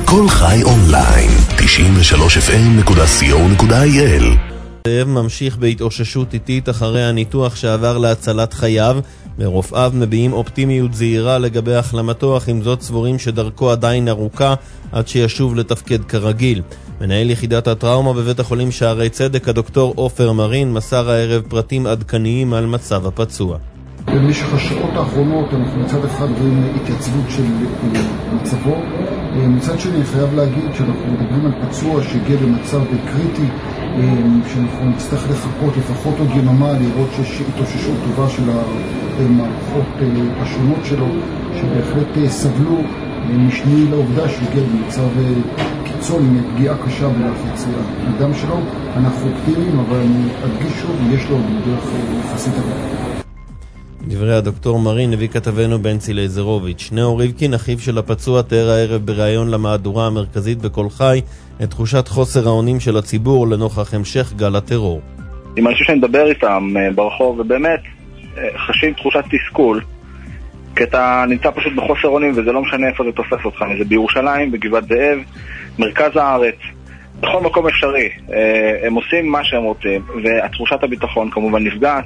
כל חי אונליין, 93fm.co.il. זאב ממשיך בהתאוששות איטית אחרי הניתוח שעבר להצלת חייו, ורופאיו מביעים אופטימיות זהירה לגבי החלמתו, אך עם זאת סבורים שדרכו עדיין ארוכה עד שישוב לתפקד כרגיל. מנהל יחידת הטראומה בבית החולים שערי צדק, הדוקטור עופר מרין, מסר הערב פרטים עדכניים על מצב הפצוע. במשך השעות האחרונות אנחנו מצד אחד רואים התייצבות של מצבו, מצד שני חייב להגיד שאנחנו מדברים על פצוע שהגיע במצב קריטי, שאנחנו נצטרך לחכות לפחות עוד יממה לראות שיש התאוששות טובה של המערכות השונות שלו, שבהחלט סבלו משני לעובדה שהוא הגיע במצב קיצון עם פגיעה קשה בלחץ הדם שלו. אנחנו אופטימיים, אבל אני אדגיש שוב, יש לו דרך יחסית הרבה. דברי הדוקטור מרין הביא כתבנו בנצי לייזרוביץ'. שניאור ריבקין, אחיו של הפצוע, תיאר הערב בראיון למהדורה המרכזית בכל חי את תחושת חוסר האונים של הציבור לנוכח המשך גל הטרור. עם אנשים שאני מדבר איתם ברחוב, ובאמת חשים תחושת תסכול, כי אתה נמצא פשוט בחוסר אונים, וזה לא משנה איפה זה תופס אותך, זה בירושלים, בגבעת זאב, מרכז הארץ, בכל מקום אפשרי. הם עושים מה שהם רוצים, והתחושת הביטחון כמובן נפגעת,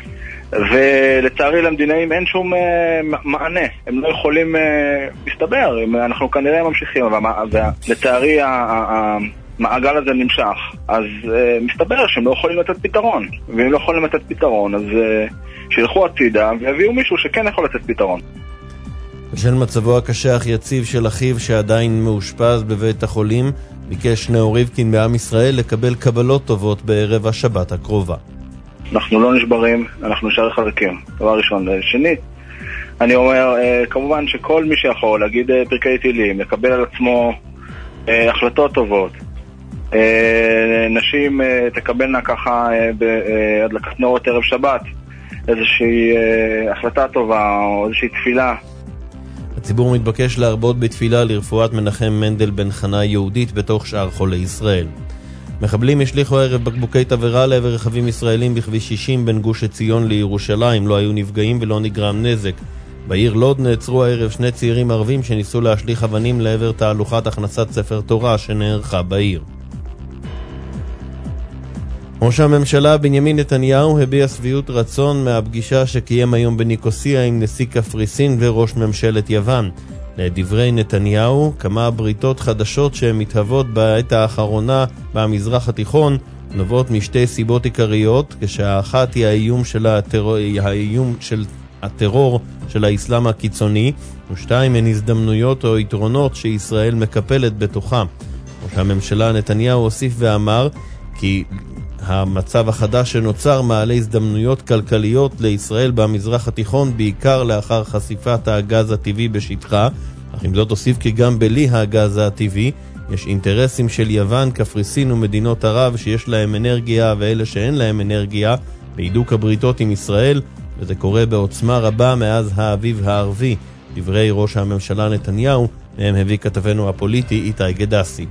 ולצערי למדינאים אין שום מענה, הם לא יכולים להסתבר, אנחנו כנראה ממשיכים, ולצערי המעגל הזה נמשך, אז מסתבר שהם לא יכולים לתת פתרון, ואם לא יכולים לתת פתרון אז שילכו הצידה ויביאו מישהו שכן יכול לתת פתרון. בשל מצבו הקשה אך יציב של אחיו שעדיין מאושפז בבית החולים, ביקש שניאור ריבקין בעם ישראל לקבל קבלות טובות בערב השבת הקרובה. אנחנו לא נשברים, אנחנו נשאר חזקים, דבר ראשון. שנית, אני אומר, כמובן שכל מי שיכול להגיד פרקי תהילים, לקבל על עצמו החלטות טובות, נשים תקבלנה ככה בהדלקת נרות ערב שבת איזושהי החלטה טובה או איזושהי תפילה. הציבור מתבקש להרבות בתפילה לרפואת מנחם מנדל בן חנה יהודית בתוך שאר חולי ישראל. מחבלים השליחו הערב בקבוקי תבערה לעבר רכבים ישראלים בכביש 60 בין גוש עציון לירושלים. לא היו נפגעים ולא נגרם נזק. בעיר לוד נעצרו הערב שני צעירים ערבים שניסו להשליך אבנים לעבר תהלוכת הכנסת ספר תורה שנערכה בעיר. ראש הממשלה בנימין נתניהו הביע שביעות רצון מהפגישה שקיים היום בניקוסיה עם נשיא קפריסין וראש ממשלת יוון. לדברי נתניהו, כמה בריתות חדשות שמתהוות בעת האחרונה במזרח התיכון נובעות משתי סיבות עיקריות, כשהאחת היא האיום של הטרור של האסלאם הקיצוני, ושתיים הן הזדמנויות או יתרונות שישראל מקפלת בתוכה. ראש הממשלה נתניהו הוסיף ואמר כי המצב החדש שנוצר מעלה הזדמנויות כלכליות לישראל במזרח התיכון, בעיקר לאחר חשיפת הגז הטבעי בשטחה, אך עם זאת הוסיף כי גם בלי הגז הטבעי יש אינטרסים של יוון, קפריסין ומדינות ערב שיש להם אנרגיה ואלה שאין להם אנרגיה בהידוק הבריתות עם ישראל, וזה קורה בעוצמה רבה מאז האביב הערבי. דברי ראש הממשלה נתניהו, מהם הביא כתבנו הפוליטי איתי גדסי.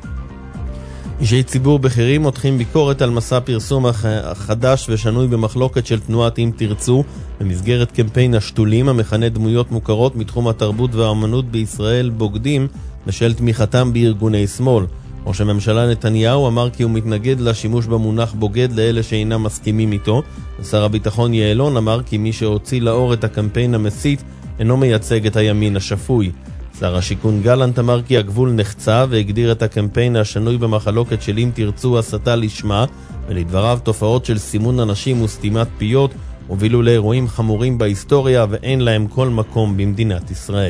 אישי ציבור בכירים מותחים ביקורת על מסע פרסום החדש ושנוי במחלוקת של תנועת אם תרצו במסגרת קמפיין השתולים המכנה דמויות מוכרות מתחום התרבות והאמנות בישראל בוגדים בשל תמיכתם בארגוני שמאל. ראש הממשלה נתניהו אמר כי הוא מתנגד לשימוש במונח בוגד לאלה שאינם מסכימים איתו. שר הביטחון יעלון אמר כי מי שהוציא לאור את הקמפיין המסית אינו מייצג את הימין השפוי. שר השיכון גלנט אמר כי הגבול נחצה והגדיר את הקמפיין השנוי במחלוקת של אם תרצו הסתה לשמה, ולדבריו תופעות של סימון אנשים וסתימת פיות הובילו לאירועים חמורים בהיסטוריה ואין להם כל מקום במדינת ישראל.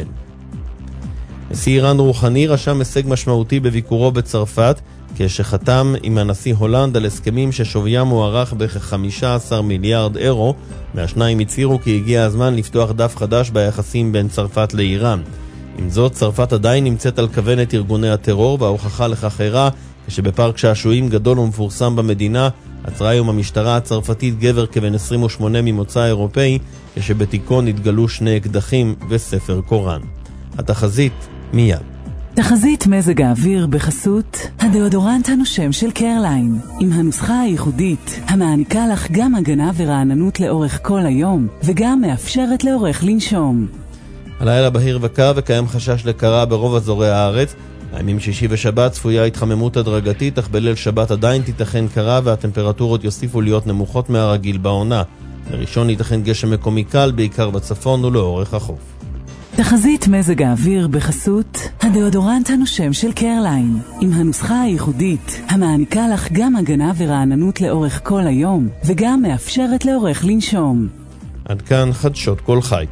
נשיא איראן רוחני רשם הישג משמעותי בביקורו בצרפת, כשחתם עם הנשיא הולנד על הסכמים ששוויים מוערך בכ-15 מיליארד אירו, והשניים הצהירו כי הגיע הזמן לפתוח דף חדש ביחסים בין צרפת לאיראן. עם זאת, צרפת עדיין נמצאת על כוונת ארגוני הטרור, וההוכחה לכך אירעה כשבפארק שעשועים גדול ומפורסם במדינה עצרה היום המשטרה הצרפתית גבר כבן 28 ממוצא אירופאי, כשבתיקו נתגלו 2 אקדחים וספר קוראן. התחזית מיד. תחזית מזג האוויר בחסות הדאודורנט הנושם של קרליין, עם הנוסחה הייחודית המעניקה לך גם הגנה ורעננות לאורך כל היום וגם מאפשרת לאורך לנשום. הלילה בהיר וקר וקיים חשש לקרה ברוב אזורי הארץ. הימים שישי ושבת צפויה התחממות הדרגתית, אך בליל שבת עדיין תיתכן קרה והטמפרטורות יוסיפו להיות נמוכות מהרגיל בעונה. בראשון ייתכן גשם מקומי קל, בעיקר בצפון ולאורך החוף. תחזית מזג האוויר בחסות הדאודורנט הנושם של קרליין, עם הנוסחה הייחודית המעניקה לך גם הגנה ורעננות לאורך כל היום, וגם מאפשרת לאורך לנשום. עד כאן חדשות כל חי.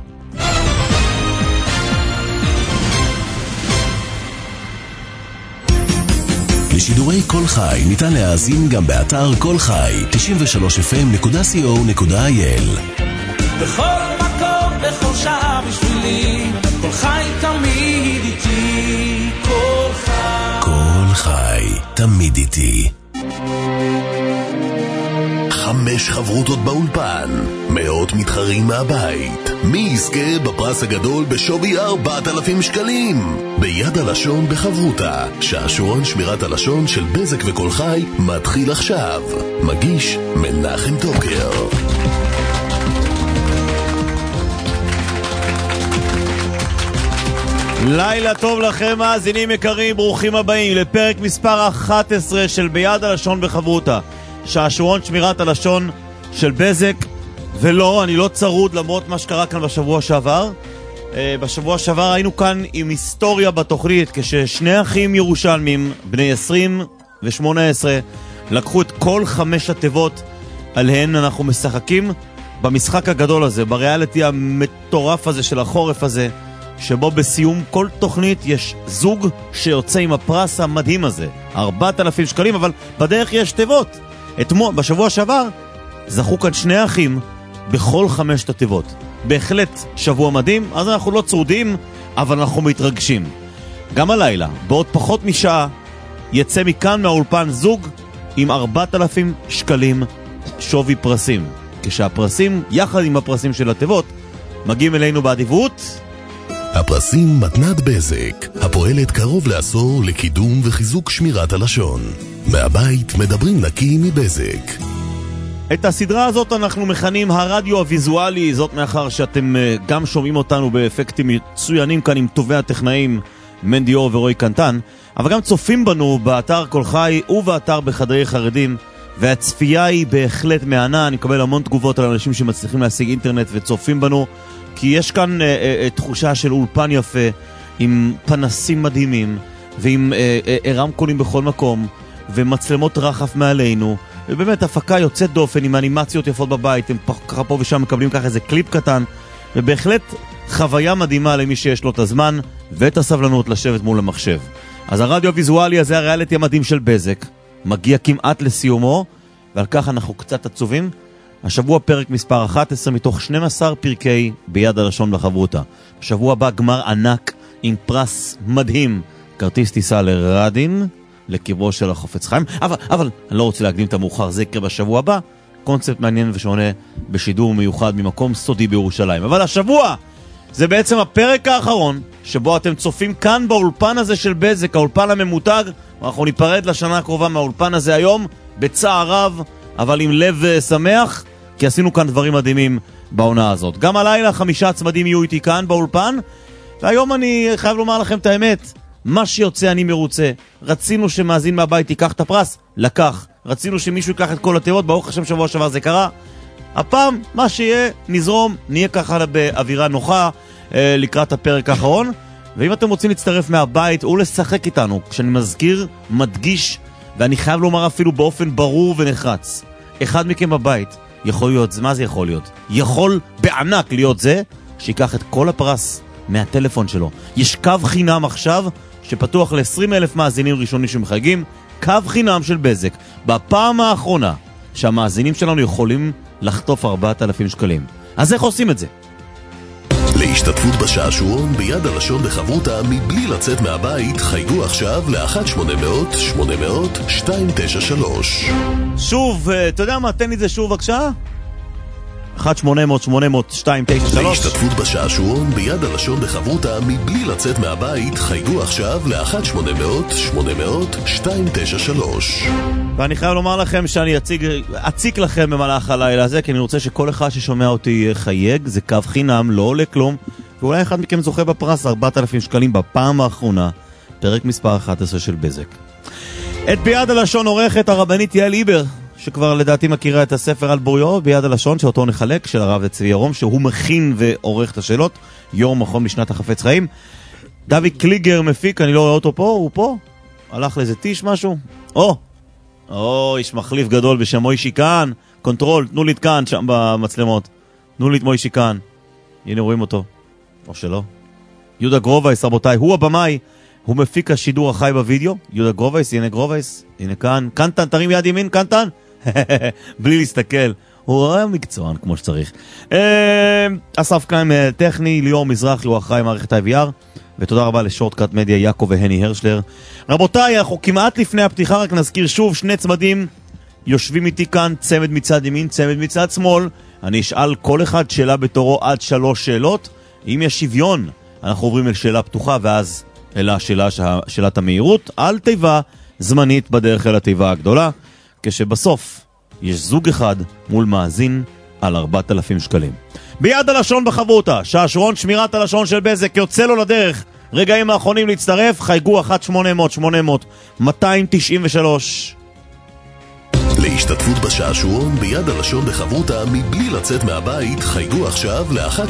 לשידורי כל חי ניתן להאזין גם באתר כל חי 93fm.co.il. בכל מקום, בכל שעה בשבילי, כל חי תמיד איתי, כל חי. כל חי תמיד איתי. 5 חברותות באולפן, 100 מתחרים מהבית. מי יזכה בפרס הגדול בשווי 4,000 שקלים? ביד הלשון בחברותה. שעשועון שמירת הלשון של בזק וכל חי מתחיל עכשיו. מגיש מנחם טוקר. לילה טוב לכם מאזינים יקרים, ברוכים הבאים לפרק מספר 11 של ביד הלשון בחברותה. שעשועון שמירת הלשון של בזק. ולא, אני לא צרוד למרות מה שקרה כאן בשבוע שעבר. בשבוע שעבר היינו כאן עם היסטוריה בתוכנית, כששני אחים ירושלמים, בני 20 ו-18, לקחו את כל 5 התיבות עליהן אנחנו משחקים במשחק הגדול הזה, בריאליטי המטורף הזה של החורף הזה, שבו בסיום כל תוכנית יש זוג שיוצא עם הפרס המדהים הזה, 4,000 שקלים, אבל בדרך יש תיבות. בשבוע שעבר זכו כאן שני אחים בכל 5 התיבות. בהחלט שבוע מדהים, אז אנחנו לא צרודים, אבל אנחנו מתרגשים. גם הלילה, בעוד פחות משעה, יצא מכאן מהאולפן זוג עם 4,000 שקלים שווי פרסים. כשהפרסים, יחד עם הפרסים של התיבות, מגיעים אלינו באדיבות. הפרסים מתנת בזק, הפועלת קרוב לעשור לקידום וחיזוק שמירת הלשון. מהבית מדברים נקי מבזק. את הסדרה הזאת אנחנו מכנים הרדיו הוויזואלי, זאת מאחר שאתם גם שומעים אותנו באפקטים מצוינים כאן עם טובי הטכנאים מנדי אור ורוי קנטן, אבל גם צופים בנו באתר כל חי ובאתר בחדרי חרדים, והצפייה היא בהחלט מענה. אני מקבל המון תגובות על אנשים שמצליחים להשיג אינטרנט וצופים בנו, כי יש כאן תחושה של אולפן יפה עם פנסים מדהימים ועם רמקולים בכל מקום ומצלמות רחף מעלינו, ובאמת הפקה יוצאת דופן עם אנימציות יפות בבית. הם ככה פה ושם מקבלים ככה איזה קליפ קטן, ובהחלט חוויה מדהימה למי שיש לו את הזמן ואת הסבלנות לשבת מול המחשב. אז הרדיו הוויזואלי הזה, הריאליטי המדהים של בזק, מגיע כמעט לסיומו, ועל כך אנחנו קצת עצובים. השבוע פרק מספר 11 מתוך 12 פרקי ביד הלשון בחברותה. בשבוע הבא גמר ענק עם פרס מדהים, כרטיס טיסה לרדין, לקברו של החופץ חיים. אבל אני לא רוצה להקדים את המאוחר, זה יקרה בשבוע הבא. קונספט מעניין ושונה בשידור מיוחד ממקום סודי בירושלים. אבל השבוע זה בעצם הפרק האחרון שבו אתם צופים כאן באולפן הזה של בזק, האולפן הממותג. אנחנו ניפרד לשנה הקרובה מהאולפן הזה היום בצער רב, אבל עם לב שמח, כי עשינו כאן דברים מדהימים בעונה הזאת. גם הלילה 5 צמדים יהיו איתי כאן באולפן, והיום אני חייב לומר לכם את האמת, מה שיוצא אני מרוצה. רצינו שמאזין מהבית ייקח את הפרס, לקח. רצינו שמישהו ייקח את כל התיבות, ברוך השם שבוע שעבר זה קרה. הפעם מה שיהיה נזרום, נהיה ככה באווירה נוחה לקראת הפרק האחרון. ואם אתם רוצים להצטרף מהבית ולשחק איתנו, כשאני מזכיר, מדגיש, ואני חייב לומר אפילו באופן ברור ונחרץ, אחד מכם בבית יכול להיות, מה זה יכול להיות? יכול בענק להיות זה שיקח את כל הפרס מהטלפון שלו. יש קו חינם עכשיו שפתוח ל-20,000 מאזינים ראשונים שמחייגים, קו חינם של בזק, בפעם האחרונה שהמאזינים שלנו יכולים לחטוף 4,000 שקלים. אז איך עושים את זה? להשתתפות בשעשועון ביד הלשון בחברותה מבלי לצאת מהבית, חייגו עכשיו ל-1-800-800-293. שוב, אתה יודע מה? תן לי זה שוב בבקשה. 1-800-800-293. להשתתפות בשעשועון ביד הלשון בחברותה מבלי לצאת מהבית, חייגו עכשיו ל-1-800-800-293. ואני חייב לומר לכם שאני אציק לכם במהלך הלילה הזה, כי אני רוצה שכל אחד ששומע אותי חייג. זה קו חינם, לא עולה כלום, ואולי אחד מכם זוכה בפרס 4,000 שקלים בפעם האחרונה. פרק מספר 11 של בזק. את ביד הלשון עורכת הרבנית יעל איבר, שכבר לדעתי מכירה את הספר על בוריו, ביד הלשון, שאותו נחלק, של הרב צבי ירום, שהוא מכין ועורך את השאלות, יום מכון משנת החפץ חיים. דוד קליגר מפיק, אני לא רואה אותו פה, הוא פה? הלך לאיזה טיש משהו? יש מחליף גדול בשם מוישי כאן, קונטרול, תנו לי את כאן שם במצלמות, תנו לי את מוישי כאן, הנה רואים אותו, או שלא. יהודה גרובייס, רבותיי, הוא הבמאי, הוא מפיק השידור החי בווידאו. יהודה גרובייס, הנה גרובייס, הנה כאן, קנטן, תרים יד ימין, קנטן, בלי להסתכל, הוא מקצוען כמו שצריך. אסף קיים טכני, ליאור מזרחי, הוא אחראי מערכת IVR, ותודה רבה לשורטקאט מדיה, יעקב והני הרשלר. רבותיי, אנחנו כמעט לפני הפתיחה, רק נזכיר שוב, שני צמדים יושבים איתי כאן, צמד מצד ימין, צמד מצד שמאל. אני אשאל כל אחד שאלה בתורו עד 3 שאלות. אם יש שוויון, אנחנו עוברים אל שאלה פתוחה, ואז אל שאלת המהירות, על תיבה זמנית בדרך אל התיבה הגדולה, כשבסוף יש זוג אחד מול מאזין על 4,000 שקלים. ביד הלשון בחברותה, שעשועון שמירת הלשון של בזק יוצא לו לדרך. רגעים האחרונים להצטרף, חייגו 1-800-800-293. להשתתפות בשעשועון ביד הלשון בחברותה מבלי לצאת מהבית, חייגו עכשיו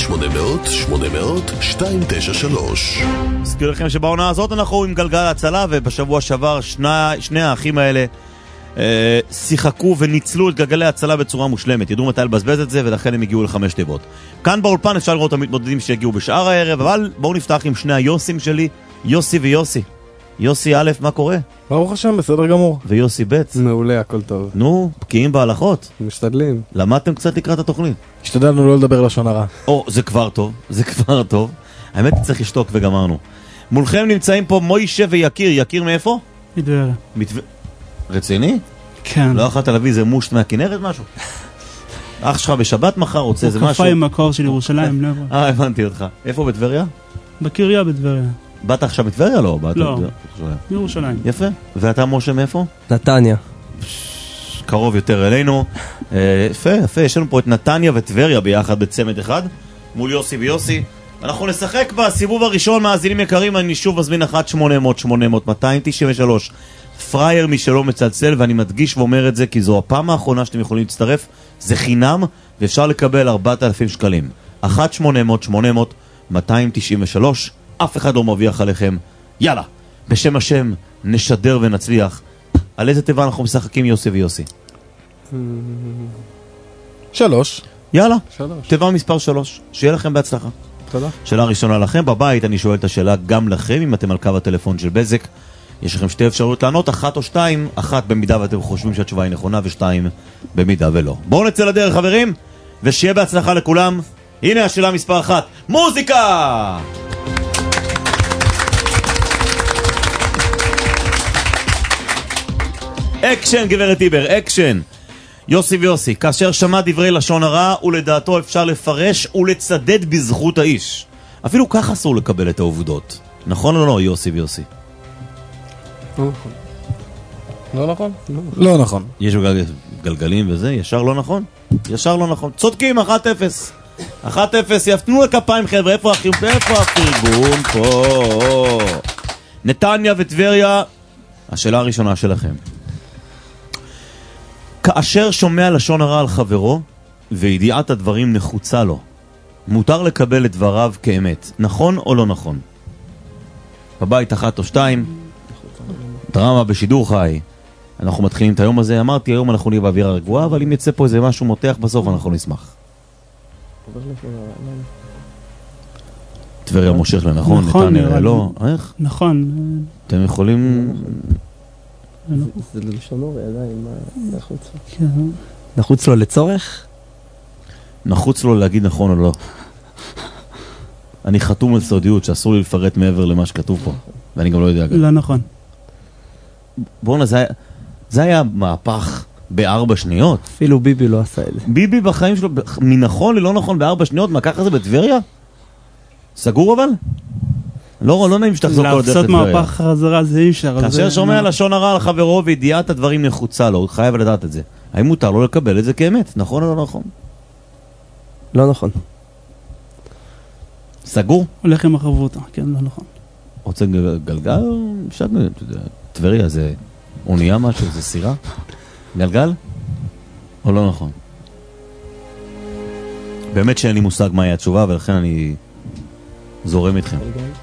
ל-1-800-800-293. אזכיר לכם שבעונה הזאת אנחנו עם גלגל הצלה, ובשבוע שעבר שני האחים האלה שיחקו וניצלו את גלגלי הצלה בצורה מושלמת. ידעו מתי לבזבז את זה, ולכן הם הגיעו ל5 תיבות. כאן באולפן אפשר לראות את המתמודדים שהגיעו בשאר הערב, אבל בואו נפתח עם שני היוסים שלי, יוסי ויוסי. יוסי א', מה קורה? ברוך השם, בסדר גמור. ויוסי ב'? מעולה, הכל טוב. נו, בקיאים בהלכות. משתדלים. למדתם קצת לקראת התוכנית? השתדלנו לא לדבר לשון הרע. זה כבר טוב, זה כבר טוב. האמת צריך לשתוק וגמרנו. מולכם נמצאים פה מוישה ויקיר. יקיר מאיפה? מטבריה. רציני? כן. לא אחת להביא איזה מושט מהכנרת משהו? אח שלך בשבת מחר רוצה איזה משהו? הוא קפה עם מקור של ירושלים. הבנתי אותך. איפה בטבריה? בקריה בטבריה. באת עכשיו בטבריה? לא. לא, ירושלים. יפה. ואתה משה מאיפה? נתניה. קרוב יותר אלינו. יפה. יש לנו פה את נתניה וטבריה ביחד בצמד אחד מול יוסי ויוסי. אנחנו נשחק בסיבוב הראשון, מאזינים יקרים. אני שוב מזמין 1-800-800-293. פרייר מי שלא מצלצל, ואני מדגיש ואומר את זה כי זו הפעם האחרונה שאתם יכולים להצטרף. זה חינם ואפשר לקבל 4,000 שקלים. 1-800-800-293. אף אחד לא מרוויח עליכם. יאללה, בשם השם נשדר ונצליח. על איזה תיבה אנחנו משחקים יוסי ויוסי? 3. יאללה, 3. תיבה מספר 3. שיהיה לכם בהצלחה. תודה. שאלה ראשונה לכם. בבית אני שואל את השאלה גם לכם, אם אתם על קו הטלפון של בזק. יש לכם 2 אפשרויות לענות, 1 או 2. 1 במידה ואתם חושבים שהתשובה היא נכונה, ו2 במידה ולא. בואו נצא לדרך חברים, ושיהיה בהצלחה לכולם. הנה השאלה מספר 1. מוזיקה! אקשן גברת איבר, אקשן. יוסי ויוסי, כאשר שמע דברי לשון הרע ולדעתו אפשר לפרש ולצדד בזכות האיש. אפילו כך אסור לקבל את העובדות. נכון או לא, יוסי ויוסי? לא נכון. לא נכון? לא נכון. יש גלגלים וזה, ישר לא נכון? ישר לא נכון. צודקים, 1-0. 1-0, יפתנו לכפיים חבר'ה, איפה הפרגון פה? נתניה וטבריה, השאלה הראשונה שלכם. כאשר שומע לשון הרע על חברו וידיעת הדברים נחוצה לו, מותר לקבל את דבריו כאמת, נכון או לא נכון? בבית 1 או 2, דרמה בשידור חי. אנחנו מתחילים את היום הזה. אמרתי היום אנחנו נהיה באווירה רגועה, אבל אם יצא פה איזה משהו מותח בסוף אנחנו נשמח. טבריה מושך לנכון, נתניה לא. איך? נכון. אתם יכולים... זה לשמור ידיים, מה נחוץ לו? נחוץ לו לצורך? נחוץ לו להגיד נכון או לא. אני חתום על סודיות שאסור לי לפרט מעבר למה שכתוב פה, ואני גם לא יודע. לא נכון. בואו זה היה מהפך ב4 שניות. אפילו ביבי לא עשה את זה. ביבי בחיים שלו, מנכון ללא נכון ב4 שניות, מה ככה זה בטבריה? סגור אבל? לא נעים שתחזור כל הדרך לטבריה. לעשות מהפך חזרה זה אי אפשר. כאשר שומע לשון הרע על חברו וידיעת הדברים נחוצה לו, הוא חייב לדעת את זה. האם מותר לו לקבל את זה כאמת? נכון או לא נכון? לא נכון. סגור? הולך עם החברותה, כן, לא נכון. רוצה גלגל? טבריה זה אונייה משהו, זה סירה? גלגל? או לא נכון? באמת שאין לי מושג מהי התשובה, ולכן אני זורם איתכם.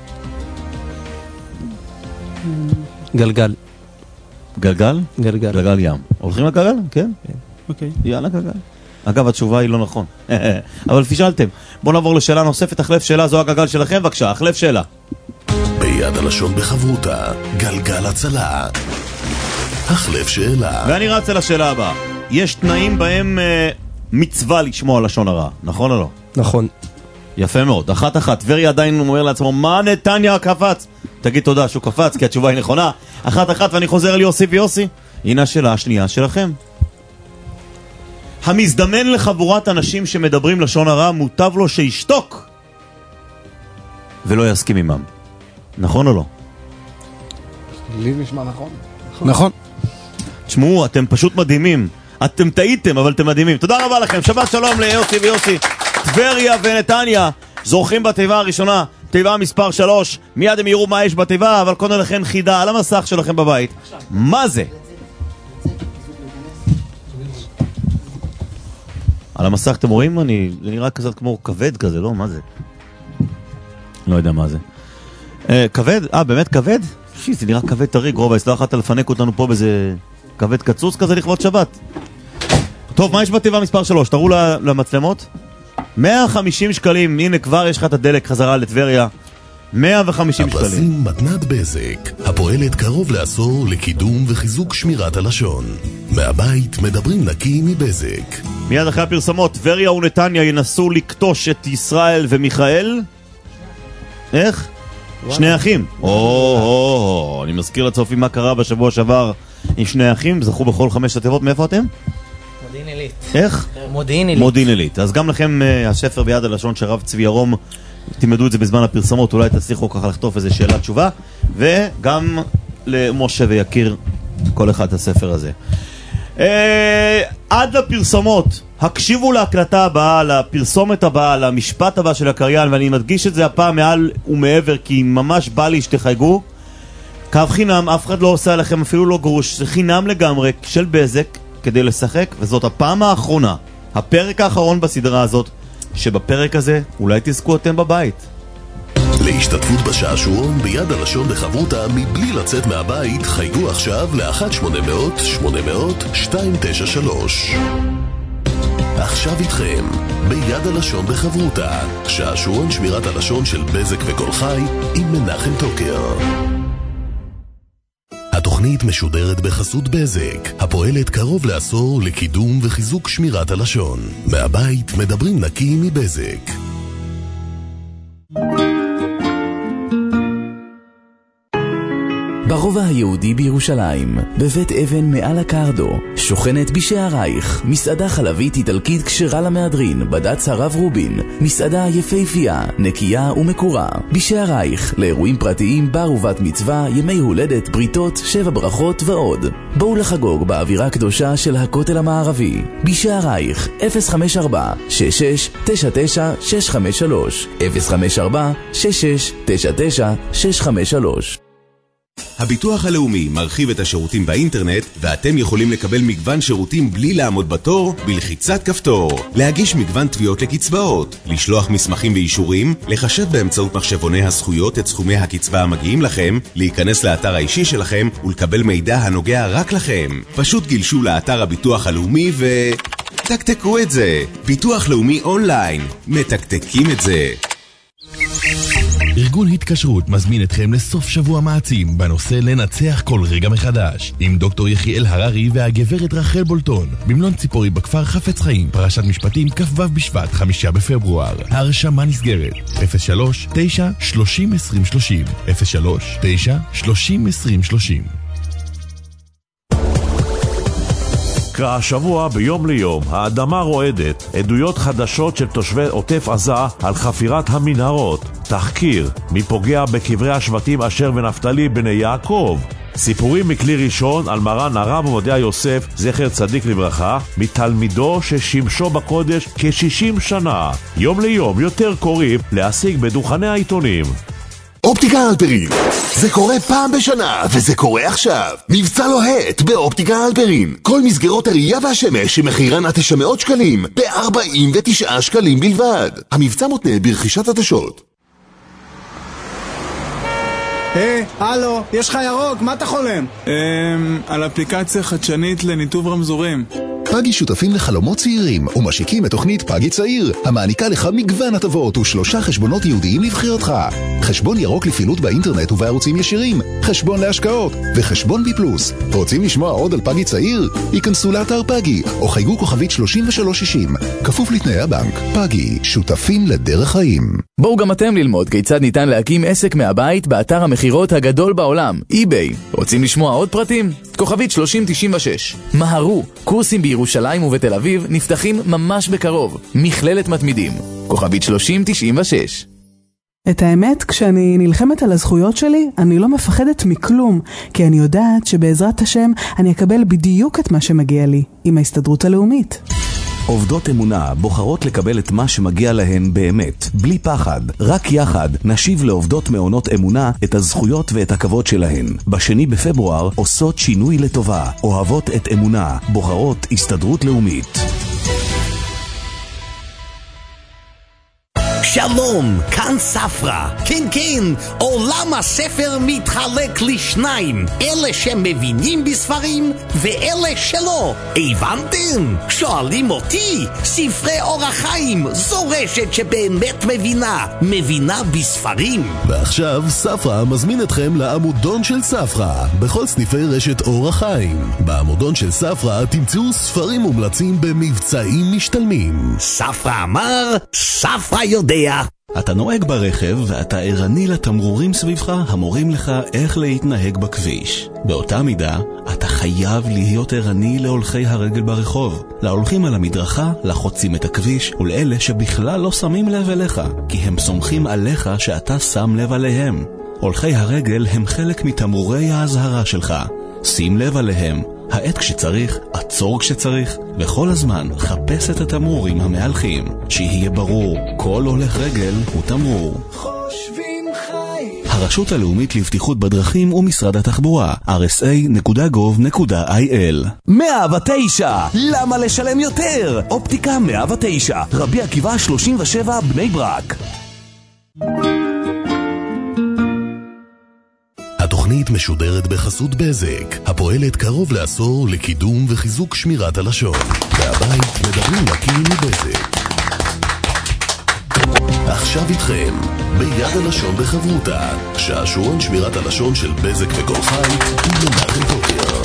גלגל. גלגל? גלגל. גלגל ים. הולכים לגלגל? כן? אוקיי. יאללה גלגל. אגב, התשובה היא לא נכון. אבל פישלתם. בואו נעבור לשאלה נוספת. החלף שאלה, זו הגלגל שלכם. בבקשה, החלף שאלה. ביד הלשון בחברותה, גלגל הצלה. החלף שאלה. ואני רץ אל השאלה הבאה. יש תנאים בהם מצווה לשמוע לשון הרע, נכון או לא? נכון. יפה מאוד. אחת. טבריה עדיין אומר לעצמו, מה נתניה קפץ? תגיד תודה שהוא קפץ, כי התשובה היא נכונה. אחת, ואני חוזר אל יוסי ויוסי. הנה השאלה השנייה שלכם. המזדמן לחבורת אנשים שמדברים לשון הרע, מוטב לו שישתוק ולא יסכים עמם. נכון או לא? לי נשמע נכון. נכון. תשמעו, אתם פשוט מדהימים. אתם טעיתם, אבל אתם מדהימים. תודה רבה לכם. שבת שלום ליוסי ויוסי. טבריה ונתניה זורחים בתיבה הראשונה, תיבה מספר 3. מיד הם יראו מה יש בתיבה, אבל קודם לכן חידה על המסך שלכם בבית. מה זה? על המסך אתם רואים? זה נראה קצת כמו כבד כזה, לא? מה זה? לא יודע מה זה. כבד? באמת כבד? זה נראה כבד טרי, גרובה, הסלחת לפנק אותנו פה באיזה כבד קצוץ כזה לכבוד שבת. טוב, מה יש בתיבה מספר 3? תראו למצלמות. 150 שקלים, הנה כבר יש לך את הדלק חזרה לטבריה. 150 שקלים. הפרסים מתנת בזק, הפועלת קרוב לעשור לקידום וחיזוק שמירת הלשון. מהבית מדברים נקי מבזק. מיד אחרי הפרסמות, טבריה ונתניה ינסו לקטוש את ישראל ומיכאל. איך? שני אחים. אני מזכיר לצופים מה קרה בשבוע שעבר עם שני אחים, זכו בכל 5 התיבות. מאיפה אתם? מודיעין עילית. איך? מודיעין עילית. מודיעין עילית. אז גם לכם הספר ביד הלשון של רב צבי ירום, תלמדו את זה בזמן הפרסמות, אולי תצליחו ככה לכתוב איזה שאלה תשובה, וגם למשה ויקיר כל אחד את הספר הזה. עד לפרסמות, הקשיבו להקלטה הבאה, לפרסומת הבאה, למשפט הבא של הקריין, ואני מדגיש את זה הפעם מעל ומעבר, כי ממש בא לי שתחייגו. קו חינם, אף אחד לא עושה לכם אפילו לא גרוש, זה חינם לגמרי של בזק כדי לשחק, וזאת הפעם האחרונה, הפרק האחרון בסדרה הזאת, שבפרק הזה אולי תזכו אתם בבית. להשתתפות בשעשועון ביד הלשון בחברותה מבלי לצאת מהבית, חייגו עכשיו ל-1-800-800-293. עכשיו איתכם, ביד הלשון בחברותה, שעשועון שמירת הלשון של בזק וכל חי עם מנחם טוקר. התוכנית משודרת בחסות בזק, הפועלת קרוב לעשור לקידום וחיזוק שמירת הלשון. מהבית מדברים נקי מבזק. ברובע היהודי בירושלים, בבית אבן מעל הקרדו, שוכנת בשערייך, מסעדה חלבית איטלקית כשרה למהדרין, בד"ץ הרב רובין, מסעדה יפהפייה, נקייה ומקורה. בשערייך, לאירועים פרטיים, בר ובת מצווה, ימי הולדת, בריתות, 7 ברכות ועוד. בואו לחגוג באווירה הקדושה של הכותל המערבי. בשערייך, 054-6699-653, 054-6699-653. הביטוח הלאומי מרחיב את השירותים באינטרנט, ואתם יכולים לקבל מגוון שירותים בלי לעמוד בתור, בלחיצת כפתור. להגיש מגוון תביעות לקצבאות, לשלוח מסמכים ואישורים, לחשב באמצעות מחשבוני הזכויות את סכומי הקצבה המגיעים לכם, להיכנס לאתר האישי שלכם ולקבל מידע הנוגע רק לכם. פשוט גלשו לאתר הביטוח הלאומי תקתקו את זה. ביטוח לאומי אונליין, מתקתקים את זה. ארגון התקשרות מזמין אתכם לסוף שבוע מעצים בנושא לנצח כל רגע מחדש עם דוקטור יחיאל הררי והגברת רחל בולטון במלון ציפורי בכפר חפץ חיים, פרשת משפטים כ"ו בשבט 5 בפברואר. ההרשמה נסגרת 03-9-30-20-30 03-9-30-20-30. השבוע ביום ליום, האדמה רועדת, עדויות חדשות של תושבי עוטף עזה על חפירת המנהרות, תחקיר, מי פוגע בקברי השבטים אשר ונפתלי בני יעקב, סיפורים מכלי ראשון על מרן הרב עובדיה יוסף, זכר צדיק לברכה, מתלמידו ששימשו בקודש כ-60 שנה. יום ליום יותר קוראים להשיג בדוכני העיתונים. אופטיקה אלפרין, זה קורה פעם בשנה, וזה קורה עכשיו. מבצע לוהט באופטיקה אלפרין. כל מסגרות הראייה והשמש שמחירן עד 900 שקלים, ב-49 שקלים בלבד. המבצע מותנה ברכישת עדשות. הלו, יש לך ירוק, מה אתה חולם? על אפליקציה חדשנית לניתוב רמזורים. פאגי שותפים לחלומות צעירים ומשיקים את תוכנית פאגי צעיר, המעניקה לך מגוון הטבות ו3 חשבונות ייעודיים לבחירתך. חשבון ירוק לפעילות באינטרנט ובערוצים ישירים, חשבון להשקעות וחשבון בי פלוס. רוצים לשמוע עוד על פאגי צעיר? ייכנסו לאתר פאגי או חייגו כוכבית 3360. כפוף לתנאי הבנק. פאגי, שותפים לדרך חיים. בואו גם אתם ללמוד כיצד ניתן להקים עסק מהבית באתר המחירות הגדול בעולם, eBay. רוצים לשמוע עוד פרטים? כוכבית 3096. מהרו, קורסים בירושלים ובתל אביב נפתחים ממש בקרוב. מכללת מתמידים. כוכבית 3096. את האמת, כשאני נלחמת על הזכויות שלי, אני לא מפחדת מכלום, כי אני יודעת שבעזרת השם אני אקבל בדיוק את מה שמגיע לי, עם ההסתדרות הלאומית. עובדות אמונה בוחרות לקבל את מה שמגיע להן באמת, בלי פחד. רק יחד נשיב לעובדות מעונות אמונה את הזכויות ואת הכבוד שלהן. ב2 בפברואר עושות שינוי לטובה. אוהבות את אמונה. בוחרות הסתדרות לאומית. שלום, כאן ספרה. כן, כן, עולם הספר מתחלק לשניים. אלה שמבינים בספרים ואלה שלא. הבנתם? שואלים אותי. ספרי אורח חיים, זו רשת שבאמת מבינה בספרים. ועכשיו ספרה מזמין אתכם לעמודון של ספרה, בכל סניפי רשת אורח חיים. בעמודון של ספרה תמצאו ספרים מומלצים במבצעים משתלמים. ספרה אמר, ספרה יודע. אתה נוהג ברכב ואתה ערני לתמרורים סביבך המורים לך איך להתנהג בכביש. באותה מידה, אתה חייב להיות ערני להולכי הרגל ברחוב, להולכים על המדרכה, לחוצים את הכביש, ולאלה שבכלל לא שמים לב אליך, כי הם סומכים עליך שאתה שם לב עליהם. הולכי הרגל הם חלק מתמרורי ההזהרה שלך. שים לב עליהם. העת כשצריך, עצור כשצריך, וכל הזמן חפש את התמרורים המהלכים. שיהיה ברור, כל הולך רגל הוא תמרור. חושבים חי. הרשות הלאומית לבטיחות בדרכים ומשרד התחבורה, rsa.gov.il. 109, למה לשלם יותר? אופטיקה 109, רבי עקיבא 37, בני ברק. התוכנית משודרת בחסות בזק, הפועלת קרוב לעשור לקידום וחיזוק שמירת הלשון. והבית מדברים נקי מבזק. עכשיו איתכם, ביד הלשון בחברותה, שעשועון שמירת הלשון של בזק וכל חי, ומנחם קוקר.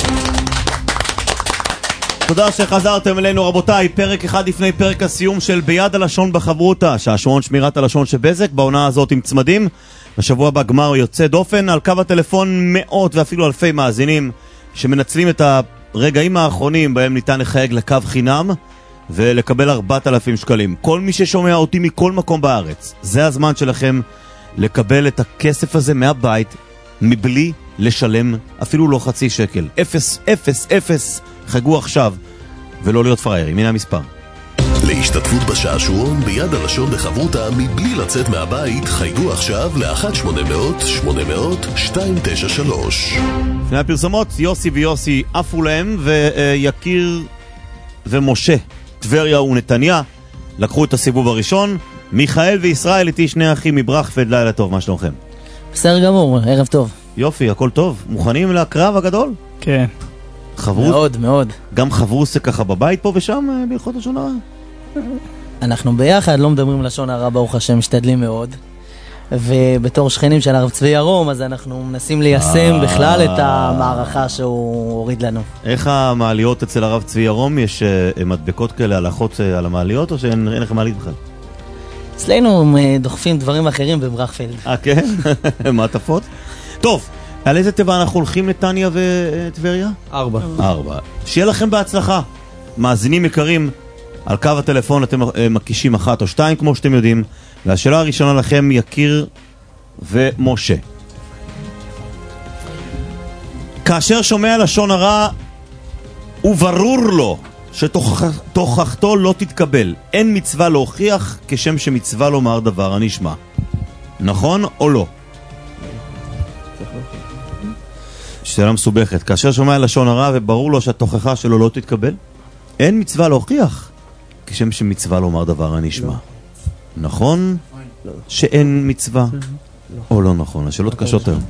תודה שחזרתם אלינו רבותיי, פרק אחד לפני פרק הסיום של ביד הלשון בחברותה, שעשועון שמירת הלשון של בזק, בעונה הזאת עם צמדים. בשבוע הבא גמר יוצא דופן, על קו הטלפון מאות ואפילו אלפי מאזינים שמנצלים את הרגעים האחרונים בהם ניתן לחייג לקו חינם ולקבל 4,000 שקלים. כל מי ששומע אותי מכל מקום בארץ, זה הזמן שלכם לקבל את הכסף הזה מהבית מבלי לשלם אפילו לא חצי שקל. 000, חגו עכשיו ולא להיות פריירים. הנה המספר. להשתתפות בשעשועון ביד הלשון בחברותה מבלי לצאת מהבית, חייגו עכשיו ל-1-800-800-293. לפני הפרסומות, יוסי ויוסי עפו להם, ויקיר ומשה, טבריה ונתניה, לקחו את הסיבוב הראשון. מיכאל וישראל איתי, שני אחים מברכפלד. לילה טוב, מה שלומכם? בסדר גמור, ערב טוב. יופי, הכל טוב. מוכנים לקרב הגדול? כן. חברות? מאוד, מאוד. גם חברו זה ככה בבית פה ושם בהלכות לשון הרע? אנחנו ביחד לא מדברים לשון הרע, ברוך השם, משתדלים מאוד. ובתור שכנים של הרב צבי ירום, אז אנחנו מנסים ליישם בכלל את המערכה שהוא הוריד לנו. איך המעליות אצל הרב צבי ירום? יש מדבקות כאלה הלכות על המעליות, או שאין לכם מעלית בכלל? אצלנו דוחפים דברים אחרים בברכפלד. כן? מעטפות? טוב, על איזה טבע אנחנו הולכים, נתניה וטבריה? 4. שיהיה לכם בהצלחה. מאזינים יקרים, על קו הטלפון אתם מקישים 1 או 2 כמו שאתם יודעים. והשאלה הראשונה לכם, יקיר ומשה. כאשר שומע לשון הרע וברור לו שתוכחתו לא תתקבל, אין מצווה להוכיח כשם שמצווה לומר דבר הנשמע. נכון או לא? שאלה מסובכת. כאשר שומע לשון הרע וברור לו שהתוכחה שלו לא תתקבל, אין מצווה להוכיח, כשם שמצווה לומר דבר הנשמע. נכון? שאין מצווה? או לא נכון? השאלות קשות היום.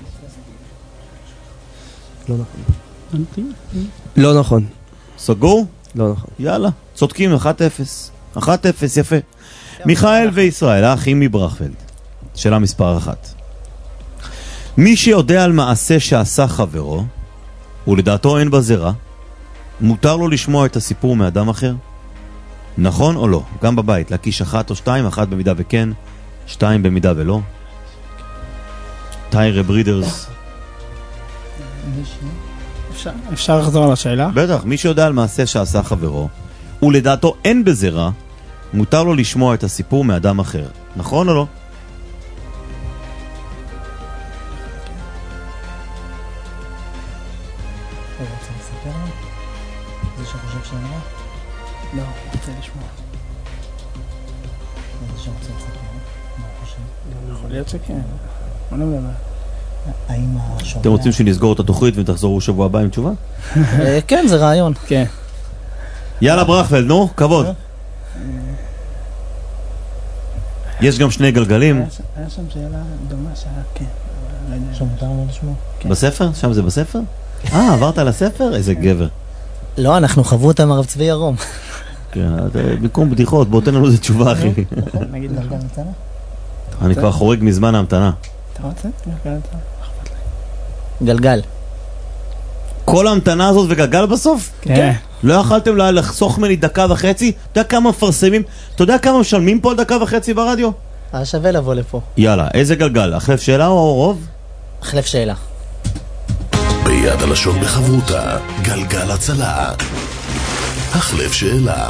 לא נכון. לא נכון. סגור? לא נכון. יאללה, צודקים, 1-0. 1-0, יפה. מיכאל וישראל, האחים מברכפלד. שאלה מספר 1. מי שיודע על מעשה שעשה חברו, ולדעתו אין בזרע, מותר לו לשמוע את הסיפור מאדם אחר? נכון או לא? גם בבית, להקיש 1 או 2, 1 במידה וכן, 2 במידה ולא. טיירה ברידרס. אפשר לחזור על השאלה? בטח, מי שיודע על מעשה שעשה חברו, ולדעתו אין בזרע, מותר לו לשמוע את הסיפור מאדם אחר. נכון או לא? לא, רוצה לשמוע. יכול להיות שכן. מה לא מדבר? אתם רוצים שנסגור את התוכנית ותחזרו שבוע הבא עם תשובה? כן, זה רעיון. כן. יאללה ברכפלד, נו, כבוד. יש גם 2 גלגלים. היה שם שאלה דומה שהיה, כן. שמותר לנו לשמוע. בספר? שם זה בספר? עברת לספר? איזה גבר. לא, אנחנו חוו אותם הרב צבי ירום. כן, במקום בדיחות, בוא תן לנו איזה תשובה, אחי. נגיד גלגל המתנה? אני כבר חורג מזמן ההמתנה. אתה רוצה? גלגל המתנה. גלגל. כל ההמתנה הזאת וגלגל בסוף? כן. לא יכלתם לחסוך ממני 1.5 דקות? אתה יודע כמה מפרסמים? אתה יודע כמה משלמים פה על 1.5 דקות ברדיו? היה שווה לבוא לפה. יאללה, איזה גלגל? החלף שאלה או רוב? החלף שאלה. ביד הלשון בחברותה, גלגל הצלה. החלף שאלה.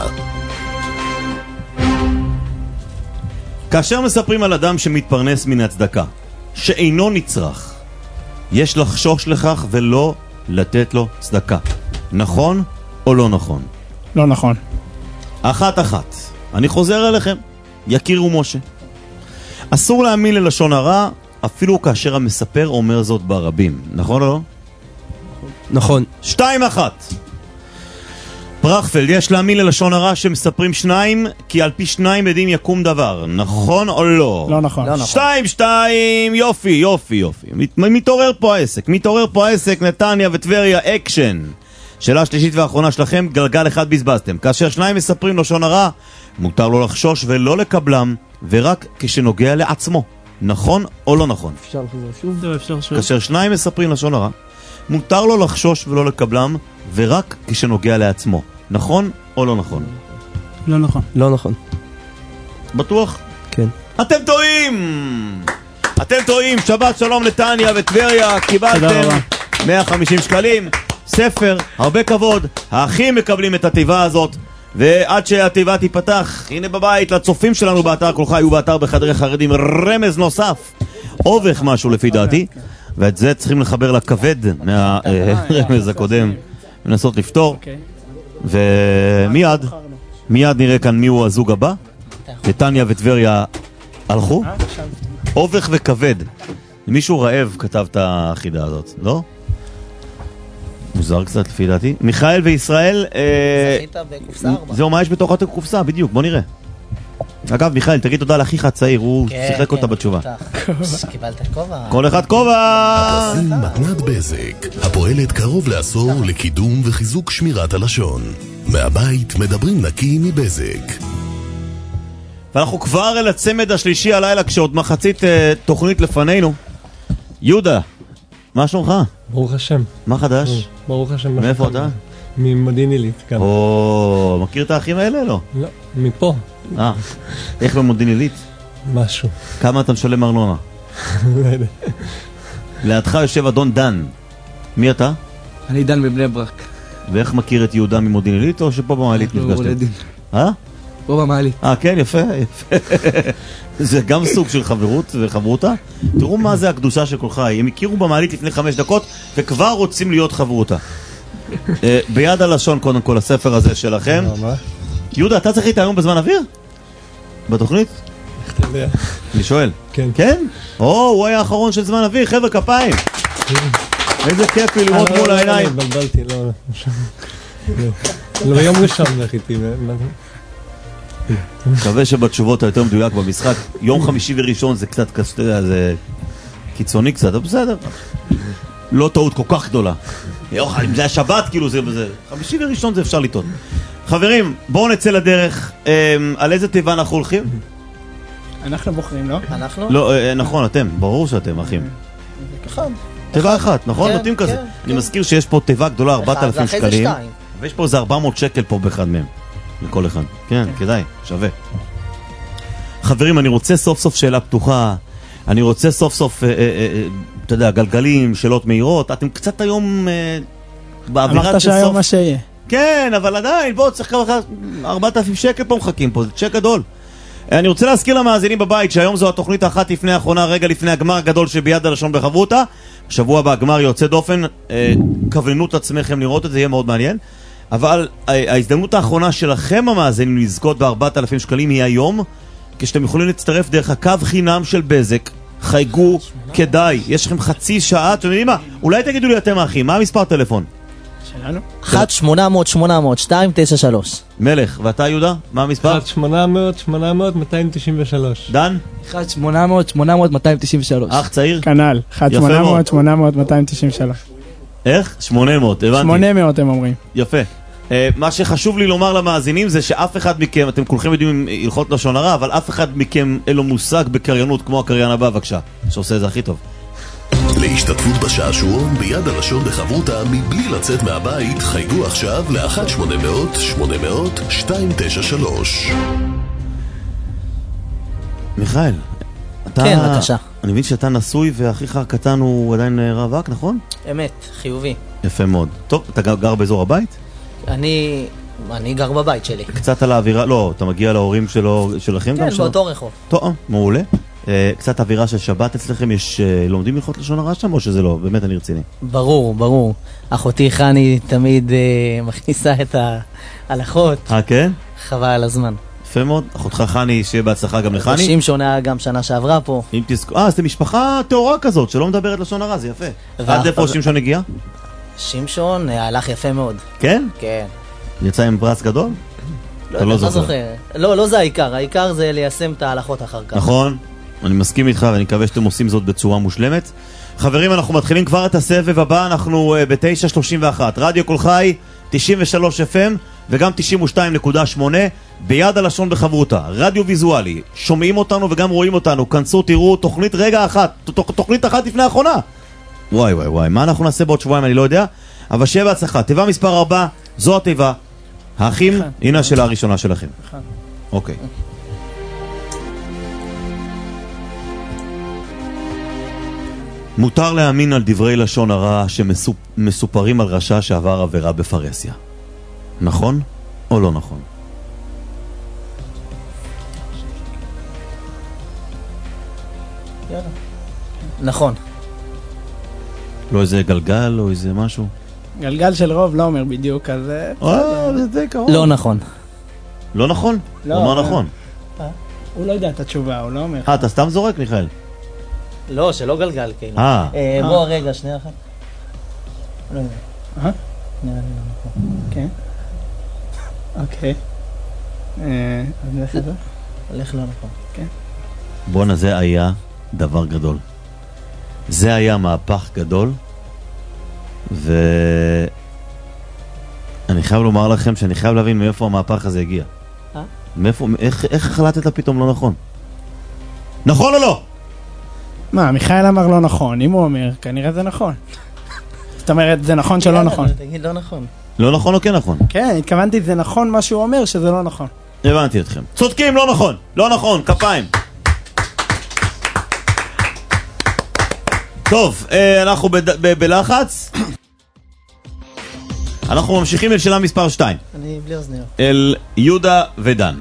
כאשר מספרים על אדם שמתפרנס מן הצדקה, שאינו נצרך, יש לחשוש לכך ולא לתת לו צדקה. נכון או לא נכון? לא נכון. 1-1. אני חוזר אליכם. יכירו משה. אסור להאמין ללשון הרע, אפילו כאשר המספר אומר זאת ברבים. נכון או לא? נכון. 2-1. ברכפלד, יש להאמין ללשון הרע שמספרים 2, כי על פי 2 עדים יקום דבר. נכון או לא? לא נכון. 2-2, יופי. מתעורר פה העסק, נתניה וטבריה, אקשן. שאלה שלישית ואחרונה שלכם, גלגל 1 בזבזתם. כאשר 2 מספרים לשון הרע, מותר לו לחשוש ולא לקבלם, ורק כשנוגע לעצמו. נכון או לא נכון? אפשר לחזור שוב? כאשר 2 מספרים לשון הרע, מותר לו לחשוש ולא לקבלם, ורק כשנוגע לעצמו. נכון או לא נכון? לא נכון. לא נכון. בטוח? כן. אתם טועים! שבת שלום נתניה וטבריה, קיבלתם 150 שקלים, ספר, הרבה כבוד, האחים מקבלים את התיבה הזאת, ועד שהתיבה תיפתח, הנה בבית, לצופים שלנו באתר כל חי ובאתר בחדרי חרדים, רמז נוסף, אובך משהו לפי דעתי, ואת זה צריכים לחבר לכבד מהרמז הקודם, לנסות לפתור, ומיד נראה כאן מי הוא הזוג הבא. נתניה וטבריה הלכו, אובך וכבד. מישהו רעב כתב את החידה הזאת, לא? מוזר קצת לפי דעתי. מיכאל וישראל, זכית בקופסה 4. זהו, מה יש בתוך הקופסה? בדיוק, בוא נראה. אגב, מיכאל, תגיד תודה לאחיך הצעיר, הוא שיחק אותה בתשובה. קיבלת כובע. כל אחד כובע! מתנת בזק, הפועלת קרוב לעשור לקידום וחיזוק שמירת הלשון. מהבית מדברים נקי מבזק. ואנחנו כבר אל הצמד השלישי הלילה, כשעוד מחצית תוכנית לפנינו. יהודה, מה שלומך? ברוך השם. מה חדש? ברוך השם. מאיפה אתה? ממודיעין עילית, כן. מכיר את האחים האלה, לא? לא, מפה. איך במודיעין עילית? משהו. כמה אתה משלם ארנונה? לא יודע. לידך יושב אדון דן. מי אתה? אני דן מבני ברק. ואיך מכיר את יהודה ממודיעין עילית, או שפה במעלית נפגשתם? פה במעלית. כן, יפה. זה גם סוג של חברות וחברותה. תראו מה זה הקדושה של כל חי. הם הכירו במעלית לפני 5 דקות וכבר רוצים להיות חברותה. ביד הלשון, קודם כל, הספר הזה שלכם. יהודה, אתה צריך להתאם בזמן אוויר? בתוכנית? איך אתה יודע? אני שואל. כן. כן? הוא היה האחרון של זמן אוויר, חבר'ה, כפיים. איזה כיף לי לראות מול העיניים. בלבלתי, לא, ביום ראשון לחיתי. מקווה שבתשובות היותר מדויק במשחק. יום חמישי וראשון זה קצת, זה קיצוני קצת, אבל בסדר. לא טעות כל כך גדולה. אם זה השבת, כאילו זה... חמישי וראשון זה אפשר לטעות. חברים, בואו נצא לדרך. על איזה תיבה אנחנו הולכים? אנחנו בוחרים, לא? אנחנו? לא, נכון, אתם. ברור שאתם, אחים. אחד. תיבה אחת, נכון? נותנים כזה. אני מזכיר שיש פה תיבה גדולה, 4,000 שקלים. ויש פה איזה 400 שקל פה באחד מהם. לכל אחד. כן, כדאי, שווה. חברים, אני רוצה סוף סוף שאלה פתוחה. אני רוצה סוף סוף, אתה יודע, גלגלים, שאלות מהירות. אתם קצת היום באווירת אמרת שהיום מה שיהיה. כן, אבל עדיין, בואו, צריך ככה 4,000 שקל פה מחכים פה, זה צ'ק גדול. אני רוצה להזכיר למאזינים בבית שהיום זו התוכנית האחת לפני האחרונה, רגע לפני הגמר הגדול שביד הלשון בחברותה. שבוע הבא הגמר יוצא דופן, כווננו את עצמכם לראות את זה, יהיה מאוד מעניין. אבל ההזדמנות האחרונה שלכם המאזינים לזכות ב4,000 שקלים היא היום, כשאתם יכולים להצטרף דרך הקו חינם של בזק. חייגו, כדאי, יש לכם חצי שעה, אתם יודעים מה? אולי תגידו לי אתם האחים, מה המספר טלפון? שלנו? 1-800-800-293. מלך, ואתה יהודה? מה המספר? 1-800-800-293. דן? 1-800-800-293. אח צעיר? כנל, 1-800-800-293. איך? 800, הבנתי. 800 הם אומרים. יפה. מה שחשוב לי לומר למאזינים זה שאף אחד מכם, אתם כולכם יודעים הלכות לשון הרע, אבל אף אחד מכם אין לו מושג בקריינות כמו הקריין הבא, בבקשה, שעושה את זה הכי טוב. להשתתפות בשעשועון ביד הלשון בחברותה מבלי לצאת מהבית, חייגו עכשיו ל-1-800-800-293. מיכאל, אתה... כן, בבקשה. אני מבין שאתה נשוי ואחיך הקטן הוא עדיין רווק, נכון? אמת, חיובי. יפה מאוד. טוב, אתה גר באזור הבית? אני גר בבית שלי. קצת על האווירה, לא, אתה מגיע להורים שלכם גם? כן, באותו רחוב. טוב, מעולה. קצת אווירה של שבת אצלכם, יש לומדים הלכות לשון הרע שם או שזה לא? באמת אני רציני. ברור. אחותי חני תמיד מכניסה את ההלכות. כן? חבל על הזמן. יפה מאוד. אחותך חני, שיהיה בהצלחה גם לחני. שמשון היה גם שנה שעברה פה. אם תזכור, אז זה משפחה תאורה כזאת שלא מדברת לשון הרע, זה יפה. עד איפה שמשון הגיע? שמשון הלך יפה מאוד. כן? כן. יצא עם פרס גדול? לא זוכר. לא זה העיקר, העיקר זה ליישם את ההלכות אחר כך. נכון, אני מסכים איתך ואני מקווה שאתם עושים זאת בצורה מושלמת. חברים, אנחנו מתחילים כבר את הסבב הבא, אנחנו ב-9:31, רדיו כל חי, 93 FM וגם 92.8, ביד הלשון בחברותה, רדיו ויזואלי, שומעים אותנו וגם רואים אותנו, כנסו, תראו, תוכנית רגע אחת, תוכנית אחת לפני האחרונה. וואי, מה אנחנו נעשה בעוד שבועיים אני לא יודע, אבל שיהיה בהצלחה. תיבה מספר 4, זו התיבה. האחים, הנה השאלה הראשונה שלכם. אוקיי. מותר להאמין על דברי לשון הרע שמסופרים על רשע שעבר עבירה בפרסיה. נכון או לא נכון? נכון. לא איזה גלגל או איזה משהו? גלגל של רוב לא אומר בדיוק, אז... זה קרוב. לא נכון. לא נכון? הוא אומר נכון. הוא לא יודע את התשובה, הוא לא אומר. אתה סתם זורק, מיכאל? לא, שלא גלגל, כאילו. בוא רגע, שנייה אחת. לא יודע. נראה לי לא נכון. כן. אוקיי. אז נלך לזה? הולך לא נכון. כן. בואנה, זה היה דבר גדול. זה היה מהפך גדול. ואני חייב לומר לכם שאני חייב להבין מאיפה המהפך הזה הגיע. מאיפה, איך החלטת פתאום לא נכון? נכון או לא? מה, מיכאל אמר לא נכון, אם הוא אומר, כנראה זה נכון. זאת אומרת, זה נכון שלא נכון. תגיד לא נכון. לא נכון או כן נכון? כן, התכוונתי, זה נכון מה שהוא אומר, שזה לא נכון. הבנתי אתכם. צודקים, לא נכון. לא נכון, כפיים. טוב, אנחנו בלחץ. אנחנו ממשיכים אל שאלה מספר 2. אני בלי אוזניות. אל יהודה ודן.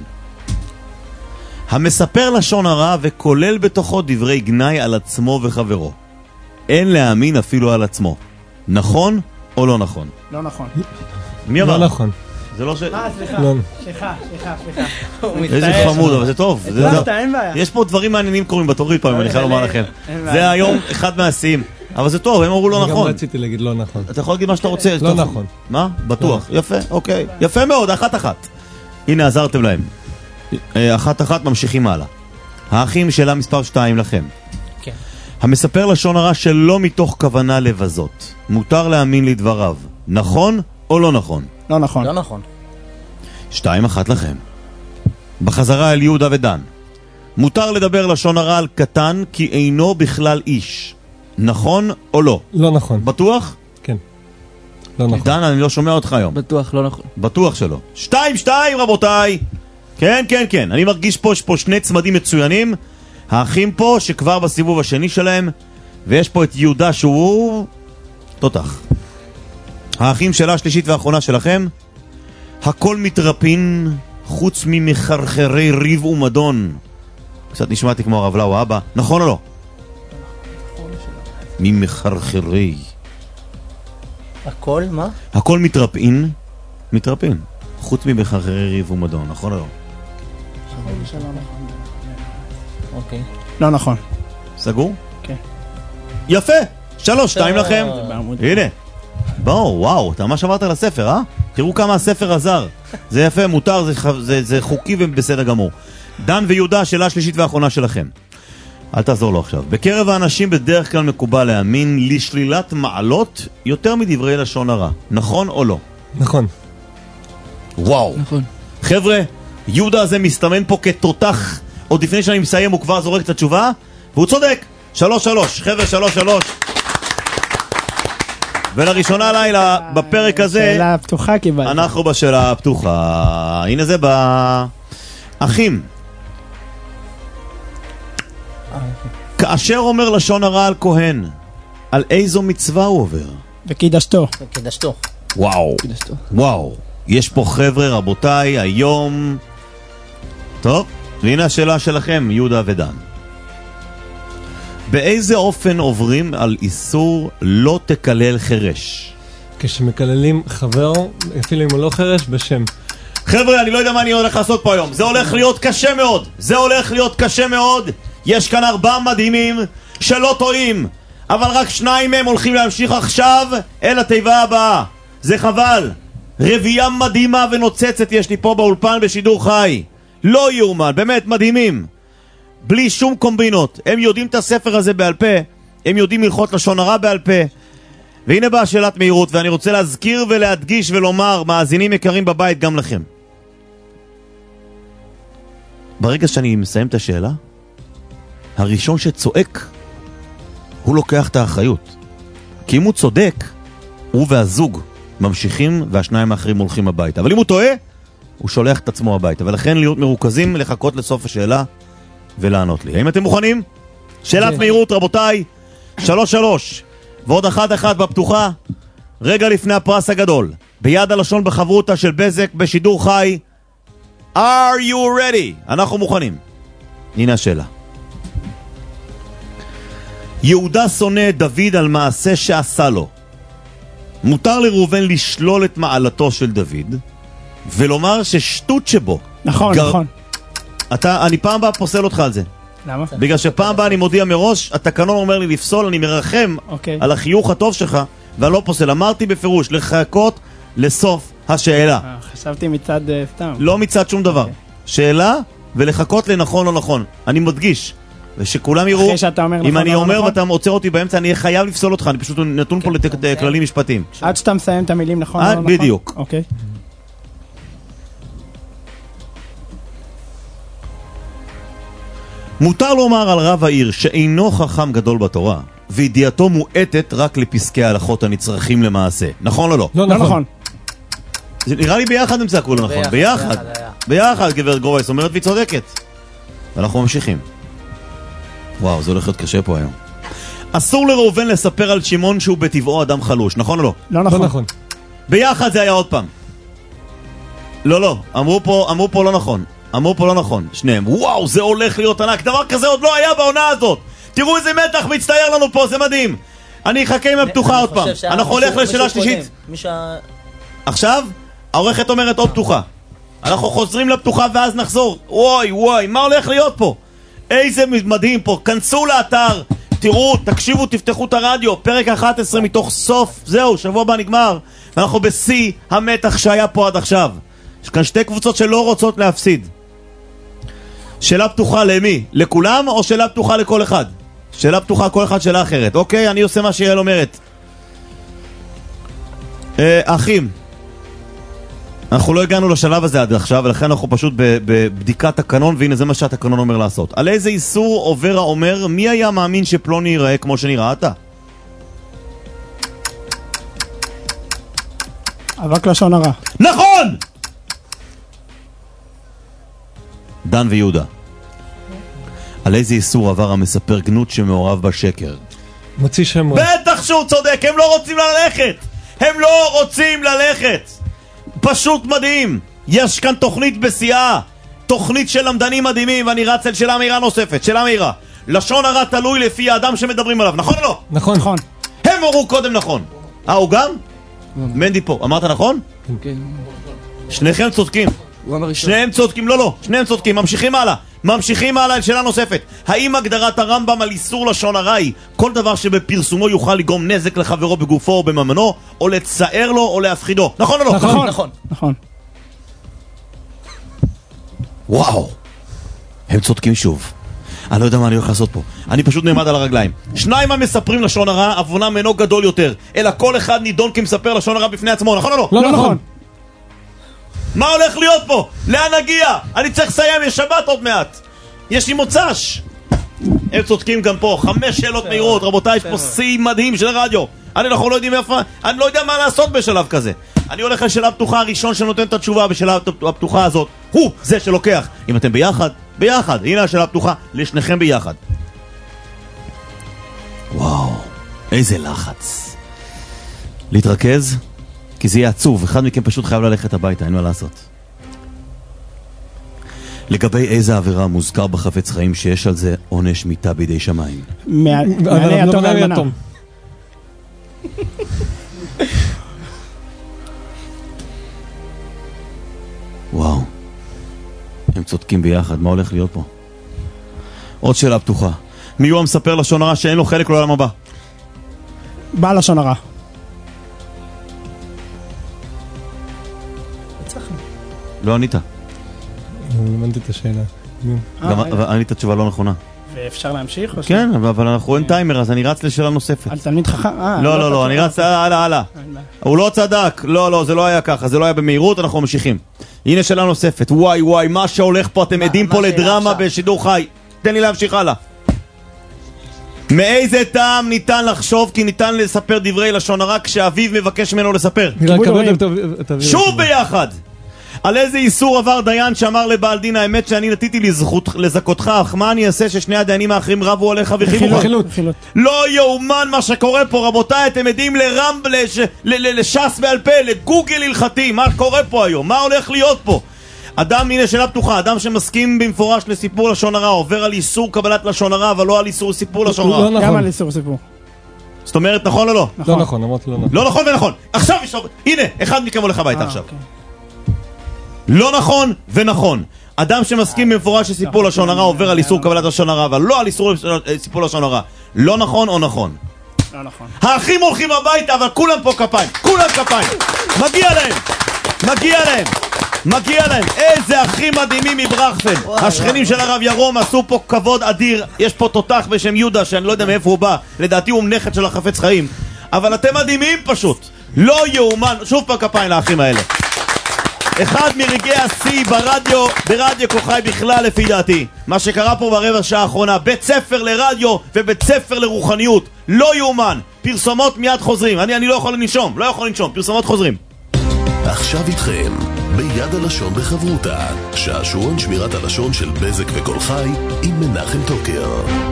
המספר לשון הרע וכולל בתוכו דברי גנאי על עצמו וחברו. אין להאמין אפילו על עצמו. נכון או לא נכון? לא נכון. מי אמר? לא נכון. זה לא ש... סליחה. איזה חמוד, אבל זה טוב. אין בעיה. יש פה דברים מעניינים קורים בתורית פעמים, אני חייב לומר לכם. זה היום אחד מהשיאים. אבל זה טוב, הם אמרו לא נכון. אני גם רציתי להגיד לא נכון. אתה יכול להגיד מה שאתה רוצה. לא נכון. מה? בטוח. יפה, אוקיי. יפה מאוד, 1-1. הנה, עזרתם להם. 1-1, ממשיכים הלאה. האחים, שאלה מספר 2 לכם. כן. המספר לשון הרע שלא מתוך כוונה לבזות. מותר להאמין לדבריו. נכון או לא נכון? לא נכון. לא נכון. 2-1 לכם. בחזרה אל יהודה ודן. מותר לדבר לשון הרע על קטן כי אינו בכלל איש. נכון או לא? לא נכון. בטוח? כן. לא נכון. דן, אני לא שומע אותך היום. בטוח, לא נכון. בטוח שלא. 2-2 רבותיי. כן, כן, כן. אני מרגיש פה, יש פה שני צמדים מצוינים. האחים פה שכבר בסיבוב השני שלהם, ויש פה את יהודה שהוא תותח. האחים, שאלה שלישית ואחרונה שלכם. הכל מתרפין חוץ ממחרחרי ריב ומדון. קצת נשמעתי כמו הרב לאו אבא. נכון או לא? ממחרחרי. הכל מה? הכל מתרפין. מתרפין. חוץ ממחרחרי ריב ומדון. נכון או לא? אוקיי. לא נכון. סגור? כן. יפה! 3-2 לכם. הנה. בואו, וואו, אתה ממש עברת לספר, אה? תראו כמה הספר עזר. זה יפה, מותר, זה חוקי ובסדר גמור. דן ויהודה, שאלה שלישית ואחרונה שלכם. אל תעזור לו עכשיו. בקרב האנשים בדרך כלל מקובל להאמין לשלילת מעלות יותר מדברי לשון הרע. נכון או לא? נכון. וואו. נכון. חבר'ה, יהודה הזה מסתמן פה כתותח. עוד לפני שאני מסיים הוא כבר זורק את התשובה, והוא צודק. 3-3. חבר'ה, 3-3. ולראשונה לילה בפרק הזה שאלה פתוחה קיבלת. אנחנו בשאלה הפתוחה. הנה זה אחים. כאשר אומר לשון הרע על כהן, על איזו מצווה הוא עובר? וקידשתו. וקידשתו. וואו. וואו. יש פה חבר'ה רבותיי היום. טוב, והנה השאלה שלכם, יהודה ודן. באיזה אופן עוברים על איסור לא תקלל חרש? כשמקללים חבר, אפילו אם הוא לא חרש, בשם. חבר'ה, אני לא יודע מה אני הולך לעשות פה היום. זה הולך להיות קשה מאוד. זה הולך להיות קשה מאוד. יש כאן 4 מדהימים שלא טועים, אבל רק 2 מהם הולכים להמשיך עכשיו אל התיבה הבאה. זה חבל. רביעייה מדהימה ונוצצת יש לי פה באולפן בשידור חי. לא יאומן, באמת מדהימים. בלי שום קומבינות. הם יודעים את הספר הזה בעל פה, הם יודעים הלכות לשון הרע בעל פה. והנה באה שאלת מהירות, ואני רוצה להזכיר ולהדגיש ולומר, מאזינים יקרים בבית, גם לכם. ברגע שאני מסיים את השאלה, הראשון שצועק הוא לוקח את האחריות. כי אם הוא צודק, הוא והזוג ממשיכים והשניים האחרים הולכים הביתה. אבל אם הוא טועה, הוא שולח את עצמו הביתה. ולכן להיות מרוכזים, לחכות לסוף השאלה ולענות לי. האם אתם מוכנים? שאלת מהירות רבותיי. 3-3 ועוד 1-1 בפתוחה. רגע לפני הפרס הגדול, ביד הלשון בחברותה של בזק בשידור חי. Are you ready? אנחנו מוכנים. הנה השאלה. יהודה שונא את דוד על מעשה שעשה לו. מותר לראובן לשלול את מעלתו של דוד ולומר ששטות שבו. נכון, נכון. אני פעם הבאה פוסל אותך על זה. למה? בגלל שפעם הבאה אני מודיע מראש, התקנון אומר לי לפסול, אני מרחם על החיוך הטוב שלך ואני לא פוסל. אמרתי בפירוש לחכות לסוף השאלה. חשבתי מצד סתם. לא מצד שום דבר. שאלה ולחכות לנכון או נכון. אני מדגיש. ושכולם יראו, אם אני אומר ואתה עוצר אותי באמצע, אני חייב לפסול אותך, אני פשוט נתון פה לכללים משפטיים. עד שאתה מסיים את המילים נכון או לא נכון? בדיוק. אוקיי. מותר לומר על רב העיר שאינו חכם גדול בתורה, וידיעתו מועטת רק לפסקי ההלכות הנצרכים למעשה. נכון או לא? לא נכון. זה נראה לי ביחד נמצא כולו נכון. ביחד. ביחד, גברת גרובייס אומרת והיא צודקת. ואנחנו ממשיכים. וואו, זה הולך להיות קשה פה היום. אסור לראובן לספר על שמעון שהוא בטבעו אדם חלוש, נכון או לא? לא נכון. ביחד זה היה עוד פעם. לא, אמרו פה לא נכון. אמרו פה לא נכון, שניהם. וואו, זה הולך להיות ענק. דבר כזה עוד לא היה בעונה הזאת. תראו איזה מתח מצטייר לנו פה, זה מדהים. אני אחכה עם הפתוחה עוד פעם. אנחנו הולך לשאלה שלישית. עכשיו, העורכת אומרת עוד פתוחה. אנחנו חוזרים לפתוחה ואז נחזור. וואי, מה הולך להיות פה? איזה מדהים פה. כנסו לאתר, תראו, תקשיבו, תפתחו את הרדיו, פרק 11 מתוך סוף, זהו, שבוע הבא נגמר, ואנחנו בשיא המתח שהיה פה עד עכשיו. יש כאן שתי קבוצות שלא רוצות להפסיד. שאלה פתוחה למי? לכולם או שאלה פתוחה לכל אחד? שאלה פתוחה כל אחד שאלה אחרת. אוקיי, אני עושה מה שיעל אומרת. אחים, אנחנו לא הגענו לשלב הזה עד עכשיו, ולכן אנחנו פשוט בבדיקת תקנון, והנה זה מה שהתקנון אומר לעשות. על איזה איסור עובר האומר, מי היה מאמין שפלוני ייראה כמו שנראה אתה? אבק לשון הרע. נכון! דן ויהודה. על איזה איסור עבר המספר גנות שמעורב בשקר? מוציא שם רע. בטח שהוא צודק, הם לא רוצים ללכת! הם לא רוצים ללכת! פשוט מדהים! יש כאן תוכנית בשיאה, תוכנית של למדנים מדהימים, ואני רץ אל שאלה מהירה נוספת. שאלה מהירה. לשון הרע תלוי לפי האדם שמדברים עליו, נכון או לא? נכון. נכון. הם אמרו קודם נכון. הוא גם? מנדי פה, אמרת נכון? כן. שניכם צודקים. הוא אמר ראשון. שניהם צודקים, לא, שניהם צודקים. ממשיכים הלאה אל שאלה נוספת. האם הגדרת הרמב"ם על איסור לשון הרע היא כל דבר שבפרסומו יוכל לגרום נזק לחברו בגופו או בממנו, או לצער לו או להפחידו? נכון או לא? נכון. וואו, הם צודקים שוב. אני לא יודע מה אני הולך לעשות פה. אני פשוט נעמד על הרגליים. שניים המספרים לשון הרע, עוונם אינו גדול יותר, אלא כל אחד נידון כמספר לשון הרע בפני עצמו. נכון או לא? לא נכון. מה הולך להיות פה? לאן נגיע? אני צריך לסיים, יש שבת עוד מעט. יש לי מוצ"ש. הם צודקים גם פה. 5 שאלות מהירות. רבותיי, יש פה שיא מדהים של רדיו. אנחנו לא יודעים איפה, אני לא יודע מה לעשות בשלב כזה. אני הולך לשאלה פתוחה, הראשון שנותן את התשובה בשאלה הפתוחה הזאת הוא זה שלוקח. אם אתם ביחד, הנה השאלה פתוחה לשניכם ביחד. וואו, איזה לחץ. להתרכז, כי זה יהיה עצוב. אחד מכם פשוט חייב ללכת הביתה, אין מה לעשות. לגבי איזה עבירה מוזכר בחפץ חיים שיש על זה עונש מיתה בידי שמיים? מענה יתום ואלמנה. וואו, הם צודקים ביחד, מה הולך להיות פה? עוד שאלה פתוחה. מי הוא המספר לשון הרע שאין לו חלק לעולם הבא? בעל לשון הרע. לא ענית. הבנתי את השאלה. גם ענית התשובה לא נכונה. ואפשר להמשיך? כן, אבל אנחנו אין טיימר, אז אני רץ לשאלה נוספת. על תלמיד חכם? לא, אני רץ הלאה. הוא לא צדק, לא, זה לא היה ככה, זה לא היה במהירות, אנחנו ממשיכים. הנה שאלה נוספת, וואי, מה שהולך פה, אתם עדים פה לדרמה בשידור חי. תן לי להמשיך הלאה. מאיזה טעם ניתן לחשוב כי ניתן לספר דברי לשון הרע כשאביו מבקש ממנו לספר? שוב ביחד! על איזה איסור עבר דיין שאמר לבעל דין, האמת שאני נתיתי לזכותך, אך מה אני אעשה ששני הדיינים האחרים רבו עליך וחילות? לא יאומן מה שקורה פה, רבותיי, אתם עדים לש"ס בעל פה, לגוגל הלכתי, מה קורה פה היום? מה הולך להיות פה? אדם, הנה שאלה פתוחה, אדם שמסכים במפורש לסיפור לשון הרע עובר על איסור קבלת לשון הרע, אבל לא על איסור סיפור לשון רע. לא נכון. גם על איסור סיפור. זאת אומרת נכון או לא? לא נכון, אמרתי לא נכון. לא נכון ונכון. עכשיו הנה, אחד מכם הולך הביתה עכשיו. לא נכון ונכון. אדם שמסכים במפורש שסיפור לשון הרע עובר על איסור קבלת לשון הרע, אבל לא על איסור סיפור לשון הרע. לא נכון או נכון? לא נכון. האחים הולכים הביתה, אבל כולם פה כפיים. כולם כפיים. מגיע להם. איזה אחים מדהימים מברכפן. השכנים של הרב ירום עשו פה כבוד אדיר. יש פה תותח בשם יהודה שאני לא יודע מאיפה הוא בא, לדעתי הוא נכד של החפץ חיים, אבל אתם מדהימים פשוט. לא יאומן. שוב פעם כפיים לאחים האלה. אחד מרגעי השיא ברדיו כוחי בכלל לפי דעתי. מה שקרה פה ברבע שעה האחרונה, בית ספר לרדיו ובית ספר לרוחניות. לא יאומן. פרסומות מיד חוזרים. אני לא יכול לנשום. פרסומות חוזרים. עכשיו איתכם ביד הלשון בחברותה, שעשועון שמירת הלשון של בזק וכל חי עם מנחם טוקר.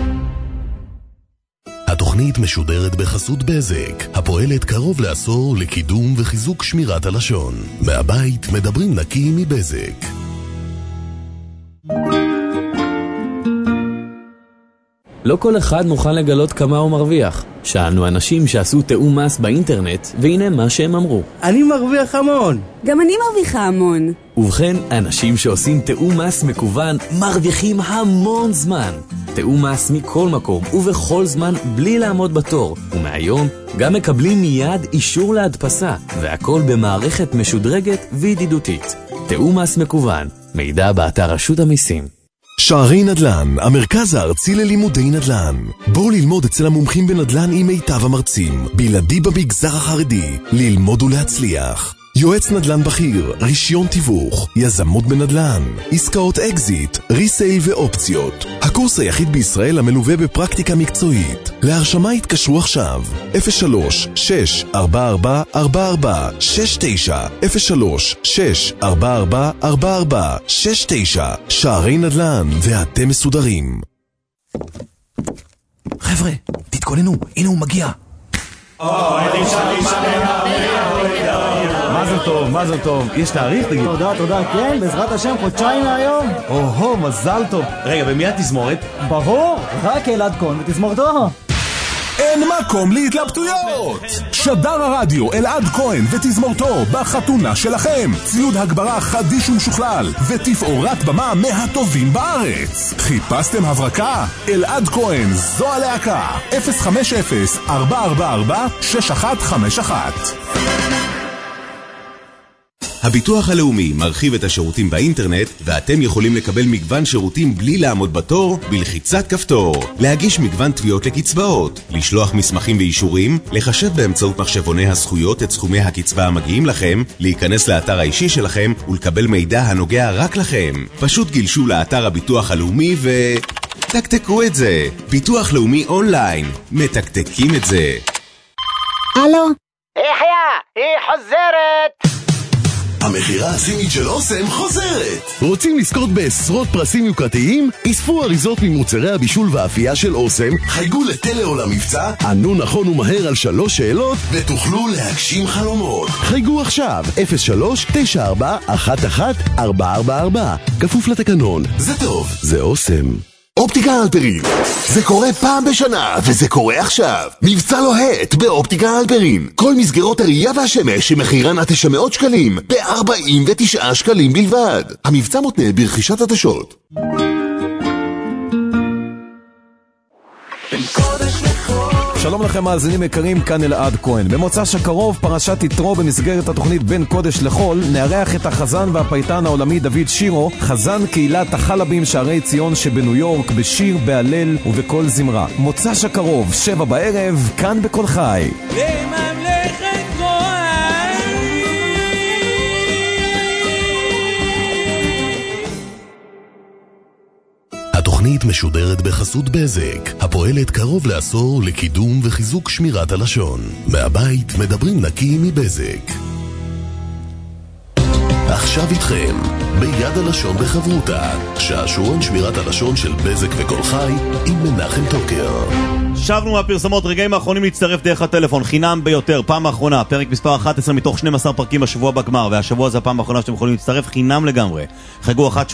התוכנית משודרת בחסות בזק, הפועלת קרוב לעשור לקידום וחיזוק שמירת הלשון. מהבית מדברים נקי מבזק. לא כל אחד מוכן לגלות כמה הוא מרוויח. שאלנו אנשים שעשו תיאום מס באינטרנט, והנה מה שהם אמרו. אני מרוויח המון. גם אני מרוויחה המון. ובכן, אנשים שעושים תיאום מס מקוון מרוויחים המון זמן. תיאום מס מכל מקום ובכל זמן בלי לעמוד בתור. ומהיום גם מקבלים מיד אישור להדפסה, והכל במערכת משודרגת וידידותית. תיאום מס מקוון. מידע באתר רשות המיסים. שערי נדל"ן, המרכז הארצי ללימודי נדל"ן. בואו ללמוד אצל המומחים בנדל"ן עם מיטב המרצים, בלעדי במגזר החרדי, ללמוד ולהצליח. יועץ נדל"ן בכיר, רישיון תיווך, יזמות בנדל"ן, עסקאות אקזיט, ריסייל ואופציות. הקורס היחיד בישראל המלווה בפרקטיקה מקצועית. להרשמה התקשרו עכשיו 03-644-4469 03-644-4469 שערי נדל"ן ואתם מסודרים. חבר'ה, תתכוננו, הנה הוא מגיע. מה זה טוב, יש תאריך תגיד? תודה, כן, בעזרת השם, חודשיים מהיום. מזל טוב. רגע, במי התזמורת? ברור, רק אלעד כהן ותזמורתו. אין מקום להתלבטויות! שדר הרדיו אלעד כהן ותזמורתו בחתונה שלכם. ציוד הגברה חדיש ומשוכלל ותפאורת במה מהטובים בארץ. חיפשתם הברקה? אלעד כהן, זו הלהקה. 050-444-6151. הביטוח הלאומי מרחיב את השירותים באינטרנט, ואתם יכולים לקבל מגוון שירותים בלי לעמוד בתור בלחיצת כפתור. להגיש מגוון תביעות לקצבאות, לשלוח מסמכים ואישורים, לחשב באמצעות מחשבוני הזכויות את סכומי הקצבה המגיעים לכם, להיכנס לאתר האישי שלכם ולקבל מידע הנוגע רק לכם. פשוט גלשו לאתר הביטוח הלאומי תקתקו את זה. ביטוח לאומי אונליין. מתקתקים את זה. הלו? היא חוזרת! המחירה הסימית של אוסם חוזרת. רוצים לזכות בעשרות פרסים יוקרתיים? אספו אריזות ממוצרי הבישול והאפייה של אוסם, חייגו לטלאו למבצע, ענו נכון ומהר על 3 שאלות ותוכלו להגשים חלומות. חייגו עכשיו 03-94-11-444. כפוף לתקנון. זה טוב, זה אוסם. אופטיקה אלפרין, זה קורה פעם בשנה, וזה קורה עכשיו. מבצע לוהט באופטיקה אלפרין. כל מסגרות הראייה והשמש שמחירן עד 900 שקלים, ב-49 שקלים בלבד. המבצע מותנה ברכישת עדשות. שלום לכם מאזינים יקרים, כאן אלעד כהן. במוצ"ש הקרוב, פרשת יתרו, במסגרת התוכנית בין קודש לחול, נארח את החזן והפייטן העולמי דוד שירו, חזן קהילת החלבים שערי ציון שבניו יורק, בשיר, בהלל ובכל זמרה. מוצ"ש הקרוב, 7 בערב, כאן בכל חי. לממלכת כהן. התוכנית משודרת בחסות בזק, הפועלת קרוב לעשור לקידום וחיזוק שמירת הלשון. מהבית מדברים נקי מבזק. עכשיו איתכם, ביד הלשון בחברותה, שעשועון שמירת הלשון של בזק וכל חי עם מנחם טוקר. שבנו מהפרסמות, רגעים האחרונים להצטרף דרך הטלפון, חינם ביותר, פעם האחרונה, פרק מספר 11 מתוך 12 פרקים בשבוע בגמר, והשבוע זה הפעם האחרונה שאתם יכולים להצטרף חינם לגמרי. חייגו 1-800-800-293,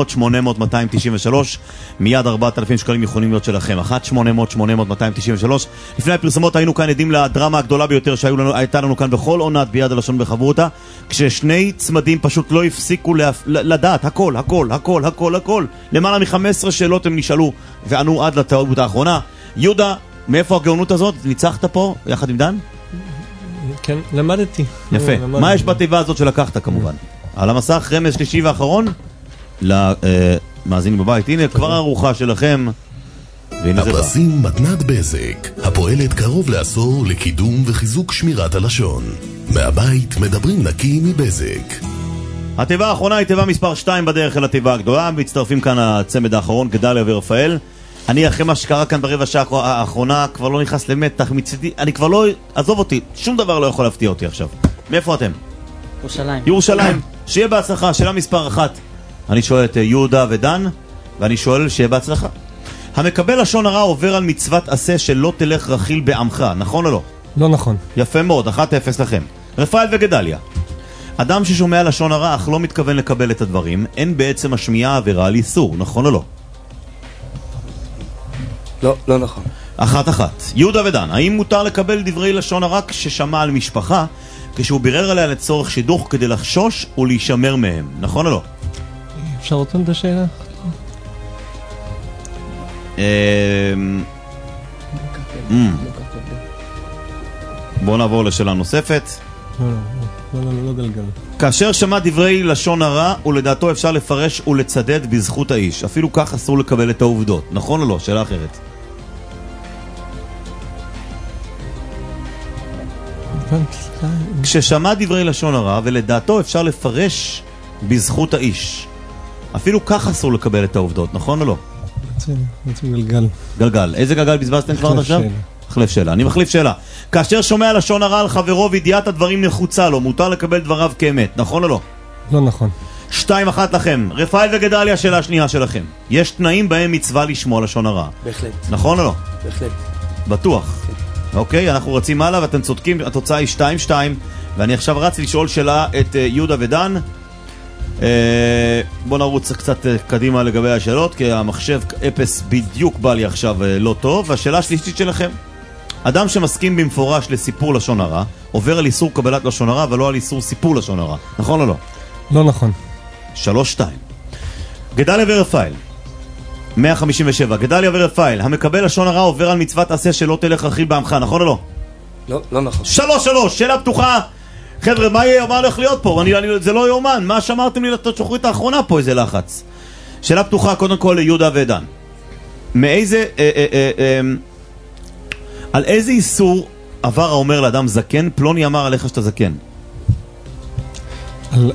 מיד 4,000 שקלים יכולים להיות שלכם, 1-800-800-293. לפני הפרסמות היינו כאן עדים לדרמה הגדולה ביותר שהייתה לנו כאן בכל עונת ביד הלשון בחברותה, כששני צמדים פשוט לא הפסיקו לדעת הכל, למעלה מ-15 שאלות הם נשאלו וענו עד לטעות האחרונה. יהודה, מאיפה הגאונות הזאת? ניצחת פה יחד עם דן? כן, למדתי. יפה. מה יש בתיבה הזאת שלקחת כמובן? על המסך רמז שלישי ואחרון למאזינים בבית. הנה כבר הארוחה שלכם. הפרסים מתנת בזק, הפועלת קרוב לעשור לקידום וחיזוק שמירת הלשון. מהבית מדברים נקי מבזק. התיבה האחרונה היא תיבה מספר 2 בדרך אל התיבה הגדולה. מצטרפים כאן הצמד האחרון, גדליה ורפאל. אני אחרי מה שקרה כאן ברבע שעה האחרונה כבר לא נכנס למתח מצדי, אני כבר לא, עזוב אותי, שום דבר לא יכול להפתיע אותי עכשיו. מאיפה אתם? ירושלים. שיהיה בהצלחה. שאלה מספר 1, אני שואל את יהודה ודן, ואני שואל שיהיה בהצלחה. המקבל לשון הרע עובר על מצוות עשה שלא תלך רכיל בעמך, נכון או לא? לא נכון. יפה מאוד, 1-0 לכם. רפאל וגדליה, אדם ששומע לשון הרע אך לא מתכוון לקבל את הדברים, אין בעצם השמיעה עבירה על איסור, נכון או לא? לא נכון. אחת. יהודה ודן, האם מותר לקבל דברי לשון הרע כששמע על משפחה, כשהוא בירר עליה לצורך שידוך כדי לחשוש ולהישמר מהם? נכון או לא? אפשר אותם את השאלה? בואו נעבור לשאלה נוספת. לא גלגל. כאשר שמע דברי לשון הרע, ולדעתו אפשר לפרש ולצדד בזכות האיש. אפילו כך אסור לקבל את העובדות. נכון או לא? שאלה אחרת. כששמע דברי לשון הרע, ולדעתו אפשר לפרש בזכות האיש. אפילו כך אסור לקבל את העובדות. נכון או לא? רוצים גלגל. גלגל. איזה גלגל בזבזתם כבר עד עכשיו? מחליף שאלה. אני מחליף שאלה. כאשר שומע לשון הרע על חברו וידיעת הדברים נחוצה לו, מותר לקבל דבריו כאמת. נכון או לא? לא נכון. 2-1 לכם. רפאל וגדליה, שאלה השנייה שלכם. יש תנאים בהם מצווה לשמוע לשון הרע. בהחלט. נכון או לא? בהחלט. בטוח. אוקיי, אנחנו רצים הלאה ואתם צודקים. התוצאה היא 2-2. ואני עכשיו רץ לשאול שאלה את יהודה ודן. בוא נרוץ קצת קדימה לגבי השאלות, כי המחשב אפס בדיוק בא לי עכשיו לא טוב. והשאלה השלישית שלכם: אדם שמסכים במפורש לסיפור לשון הרע עובר על איסור קבלת לשון הרע ולא על איסור סיפור לשון הרע. נכון או לא? לא נכון. 3-2. גדליה ורפאל, 157. גדליה ורפאל, המקבל לשון הרע עובר על מצוות עשה שלא תלך רכיל בעמך. נכון או לא? לא נכון. 3-3. שאלה פתוחה. חבר'ה, מה הולך להיות פה? זה לא יומן. מה שמרתם לי לתשוחרית האחרונה פה? איזה לחץ. שאלה פתוחה קודם כל ליהודה ודן. מאיזה על איזה איסור עבר האומר לאדם זקן? פלוני אמר עליך שאתה זקן. על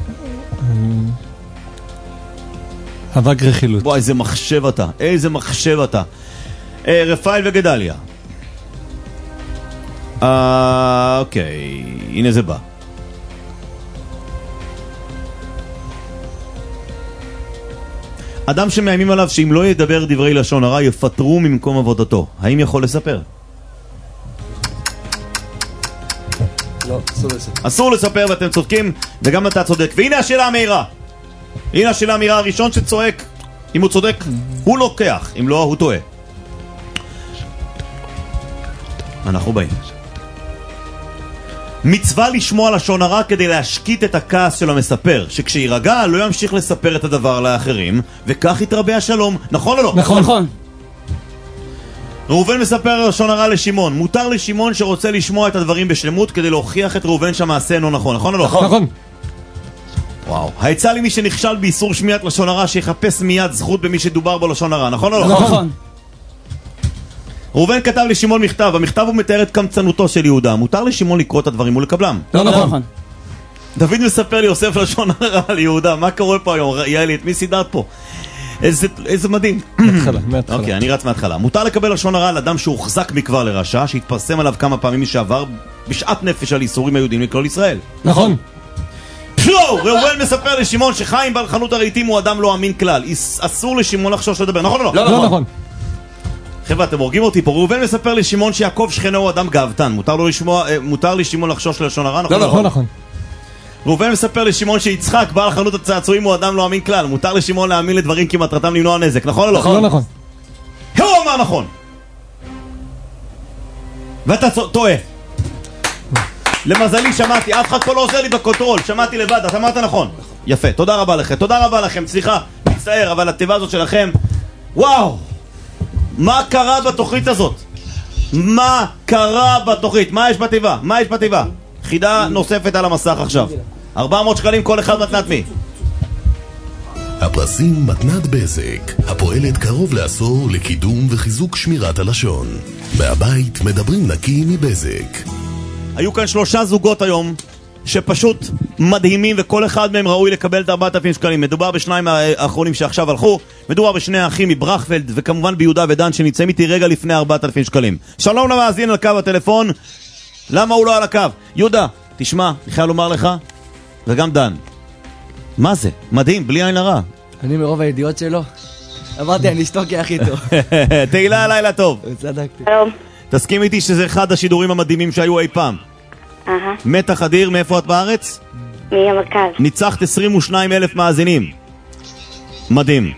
אבק רכילות. בוא, איזה מחשב אתה. איזה מחשב אתה. רפאל וגדליה. אוקיי, הנה זה בא. אדם שמאיימים עליו שאם לא ידבר דברי לשון הרע יפטרו ממקום עבודתו. האם יכול לספר? לא, אסור לספר. אסור לספר, ואתם צודקים, וגם אתה צודק. והנה השאלה המהירה. הנה השאלה המהירה. הראשון שצועק, אם הוא צודק, הוא לוקח. אם לא, הוא טועה. אנחנו באים. מצווה לשמוע לשון הרע כדי להשקיט את הכעס של המספר, שכשירגע לא ימשיך לספר את הדבר לאחרים, וכך יתרבה השלום. נכון או לא? נכון. ראובן מספר לשון הרע לשמעון. מותר לשמעון שרוצה לשמוע את הדברים בשלמות כדי להוכיח את ראובן שהמעשה אינו נכון. נכון או לא? נכון. וואו. העצה לי מי שנכשל באיסור שמיעת לשון הרע שיחפש מיד זכות במי שדובר בו לשון הרע. נכון או לא? נכון. ראובן כתב לשמעון מכתב. המכתב הוא מתאר את קמצנותו של יהודה. מותר לשמעון לקרוא את הדברים ולקבלם. לא נכון. דוד מספר לי יוסף לשון הרע על יהודה. מה קורה פה היום? יאלי, את מי סידרת פה? איזה מדהים. מהתחלה. אוקיי, אני רץ מההתחלה. מותר לקבל לשון הרע על אדם שהוחזק מכבר לרשע, שהתפרסם עליו כמה פעמים משעבר בשעת נפש על איסורים היהודים לכלל ישראל. נכון. ראובן מספר לשמעון שחיים בעל חנות הרהיטים הוא אדם לא אמין כלל. אסור לשמעון לחשוש לדבר. נכון או לא? לא נכון. חבר'ה, אתם הורגים אותי פה. ראובן מספר לשמעון שיעקב שכנו הוא אדם גאוותן. מותר לשמעון לחשוש ללשון הרע? לא נכון. ראובן מספר לשמעון שיצחק בעל חנות הצעצועים הוא אדם לא אמין כלל. מותר לשמעון להאמין לדברים כי מטרתם למנוע נזק. נכון או לא? לא נכון. הוא אמר נכון. ואתה טועה. למזלי שמעתי, אף אחד פה לא עוזר לי בקונטרול. שמעתי לבד, אתה אמרת נכון. יפה, תודה רבה לכם. תודה רבה לכם, סליחה, מצטער, אבל התיבה הזאת שלכם, וואו, מה קרה בתוכנית הזאת? מה קרה בתוכנית? מה יש בתיבה? מה יש בתיבה? חידה נוספת על המסך עכשיו. 400 שקלים כל אחד מתנת מי? הפרסים מתנת בזק, הפועלת קרוב לעשור לקידום וחיזוק שמירת הלשון. מהבית מדברים נקי מבזק. היו כאן 3 זוגות היום שפשוט מדהימים, וכל אחד מהם ראוי לקבל את 4,000 שקלים. מדובר בשניים האחרונים שעכשיו הלכו, מדובר בשני האחים מברכפלד, וכמובן ביהודה ודן שנמצאים איתי רגע לפני 4,000 שקלים. שלום למאזין על קו הטלפון. למה הוא לא על הקו? יהודה, תשמע, אני חייב לומר לך, וגם דן, מה זה? מדהים, בלי עין הרע. אני מרוב הידיעות שלו אמרתי, אני אשתוק הכי טוב. תהילה, לילה טוב. צדקתי. תסכים איתי שזה אחד השידורים המדהימים שהיו אי פעם. מתח אדיר. מאיפה את בארץ? מהמרכז. ניצחת 22,000 מאזינים. מדהים.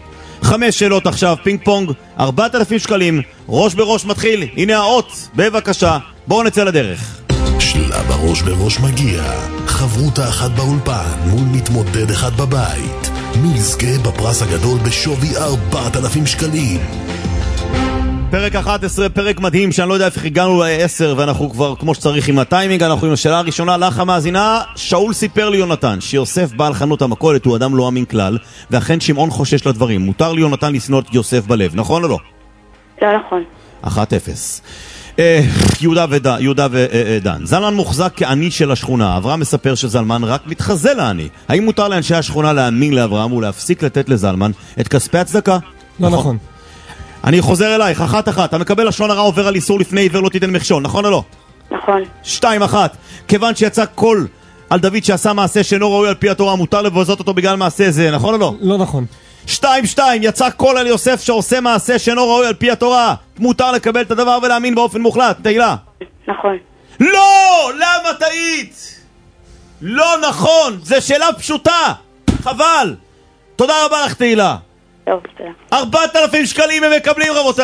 5 שאלות עכשיו, פינג פונג, 4,000 שקלים, ראש בראש מתחיל, הנה האות, בבקשה, בואו נצא לדרך. שלב הראש בראש מגיע, חברותה אחת באולפן מול מתמודד אחד בבית. מי יזכה בפרס הגדול בשווי 4,000 שקלים? פרק 11, פרק מדהים שאני לא יודע איך הגענו ל-10 ואנחנו כבר כמו שצריך עם הטיימינג. אנחנו עם השאלה הראשונה לך המאזינה. שאול סיפר לי יונתן שיוסף בעל חנות המכולת הוא אדם לא אמין כלל, ואכן שמעון חושש לדברים. מותר לי יונתן לסנות יוסף בלב, נכון או לא? לא נכון. 1-0. יהודה ודן. זלמן מוחזק כעני של השכונה. אברהם מספר שזלמן רק מתחזה לעני. האם מותר לאנשי השכונה להאמין לאברהם ולהפסיק לתת לזלמן את כספי הצדקה? לא נכון. אני חוזר אלייך, 1-1. אתה מקבל לשון הרע עובר על איסור לפני עיוור לא תיתן מכשול, נכון או לא? נכון. 2-1. כיוון שיצא קול על דוד שעשה מעשה שאינו ראוי על פי התורה, מותר לבזות אותו בגלל מעשה זה, נכון או לא? לא נכון. 2-2. יצא קול על יוסף שעושה מעשה שאינו ראוי על פי התורה, מותר לקבל את הדבר ולהאמין באופן מוחלט. תהילה. נכון. לא! למה טעית? לא נכון, זה שאלה פשוטה. חבל. תודה רבה לך תהילה. 4,000 שקלים הם מקבלים רבותיי.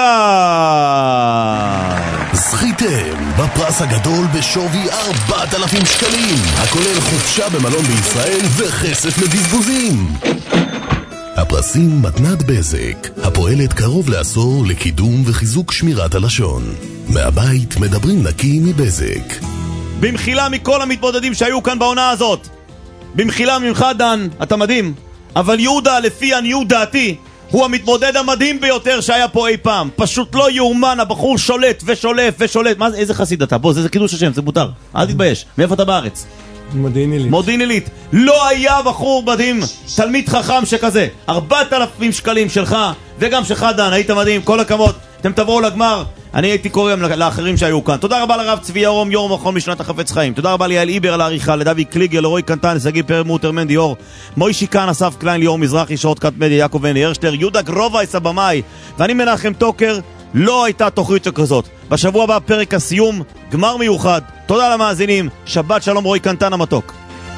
זכיתם בפרס הגדול בשווי 4,000 שקלים, הכולל חופשה במלון בישראל וכסף לבזבוזים. הפרסים מתנת בזק, הפועלת קרוב לעשור לקידום וחיזוק שמירת הלשון. מהבית מדברים נקי מבזק. במחילה מכל המתמודדים שהיו כאן בעונה הזאת, במחילה ממך דן, אתה מדהים, אבל יהודה לפי עניות דעתי הוא המתמודד המדהים ביותר שהיה פה אי פעם. פשוט לא יאומן, הבחור שולט ושולף ושולט. מה זה, איזה חסיד אתה? בוא, זה קידוש השם, זה מותר, אל תתבייש. מאיפה אתה בארץ? מודיעין עילית. מודיעין עילית. לא היה בחור מדהים, תלמיד חכם שכזה. 4,000 שקלים שלך וגם שלך דן, היית מדהים, כל הכבוד. אתם תבואו לגמר, אני הייתי קורא לאחרים שהיו כאן. תודה רבה לרב צבי ירום, יו"ר מכון משנת החפץ חיים. תודה רבה ליעל איבר על העריכה, לדווי קליגר, לרועי קנטן, לסגי פר מוטר מנדי אור, מוישי כאן, אסף קליין, ליאור מזרחי, שעות קט מדיה, יעקב בני הרשטר, יהודה גרובייס הבמאי, ואני מנחם טוקר. לא הייתה תוכנית שכזאת. בשבוע הבא פרק הסיום, גמר מיוחד. תודה למאזינים, שבת שלום רועי קנטן המתוק.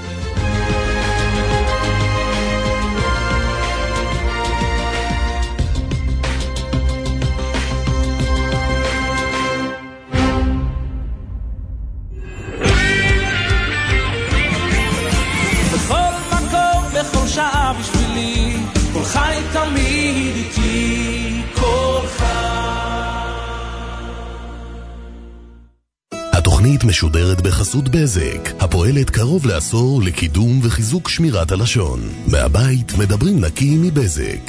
בשבילי כל חי תמיד איתי כל חי. התוכנית משודרת בחסות בזק, הפועלת קרוב לעשור לקידום וחיזוק שמירת הלשון. מהבית מדברים נקי מבזק.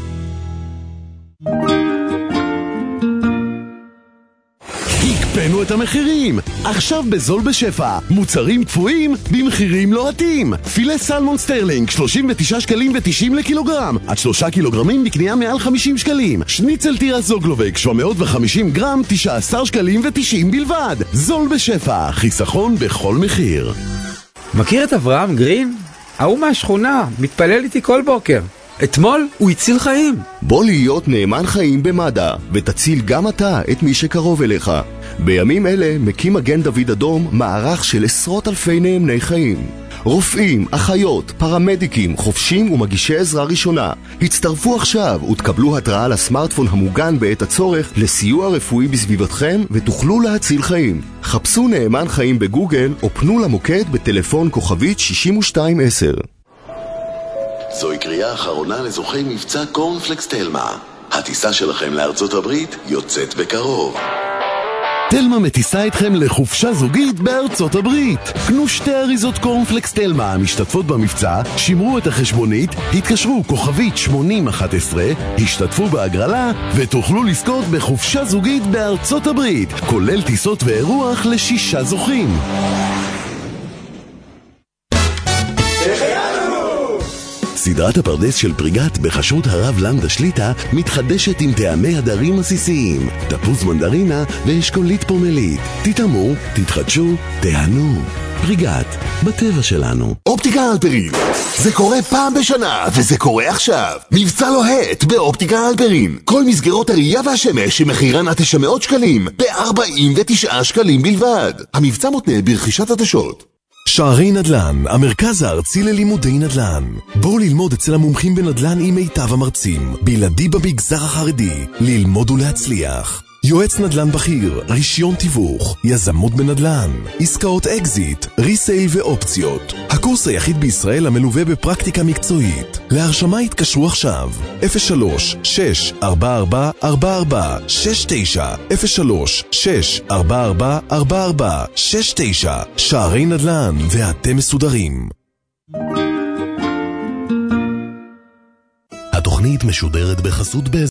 הקפאנו את המחירים, עכשיו בזול בשפע, מוצרים קפואים במחירים לוהטים. פילה סלמון סטרלינג 39 שקלים ו90 לקילוגרם, עד 3 קילוגרמים בקנייה מעל 50 שקלים. שניצל תירס זוגלובק 750 גרם 19 שקלים ו90 בלבד. זול בשפע, חיסכון בכל מחיר. מכיר את אברהם גרין? ההוא מהשכונה, מתפלל איתי כל בוקר. אתמול הוא הציל חיים. בוא להיות נאמן חיים במד"א ותציל גם אתה את מי שקרוב אליך. בימים אלה מקים מגן דוד אדום מערך של עשרות אלפי נאמני חיים. רופאים, אחיות, פרמדיקים, חופשים ומגישי עזרה ראשונה. הצטרפו עכשיו ותקבלו התראה לסמארטפון המוגן בעת הצורך לסיוע רפואי בסביבתכם ותוכלו להציל חיים. חפשו נאמן חיים בגוגל או פנו למוקד בטלפון כוכבית 6210. זוהי קריאה אחרונה לזוכי מבצע קורנפלקס תלמה. הטיסה שלכם לארצות הברית יוצאת בקרוב. תלמה מטיסה אתכם לחופשה זוגית בארצות הברית. קנו 2 אריזות קורנפלקס תלמה המשתתפות במבצע, שמרו את החשבונית, התקשרו כוכבית 8011, השתתפו בהגרלה ותוכלו לזכות בחופשה זוגית בארצות הברית, כולל טיסות ואירוח ל6 זוכים. סדרת הפרדס של פריגת בחשות הרב לנדה שליטה מתחדשת עם טעמי הדרים עסיסיים, תפוז מנדרינה ואשכולית פומלית. תטעמו, תתחדשו, תהנו. פריגת, בטבע שלנו. אופטיקה אלפרין, זה קורה פעם בשנה וזה קורה עכשיו. מבצע לוהט באופטיקה אלפרין, כל מסגרות הראייה והשמש שמחירן עד 900 שקלים ב49 שקלים בלבד. המבצע מותנה ברכישת עדשות. שערי נדל"ן, המרכז הארצי ללימודי נדל"ן. בואו ללמוד אצל המומחים בנדל"ן עם מיטב המרצים, בלעדי במגזר החרדי, ללמוד ולהצליח. יועץ נדל"ן בכיר, רישיון תיווך, יזמות בנדל"ן, עסקאות אקזיט, ריסייל ואופציות. הקורס היחיד בישראל המלווה בפרקטיקה מקצועית. להרשמה התקשרו עכשיו 03-644-4469 03-644-4469 שערי נדל"ן ואתם מסודרים. התוכנית משודרת בחסות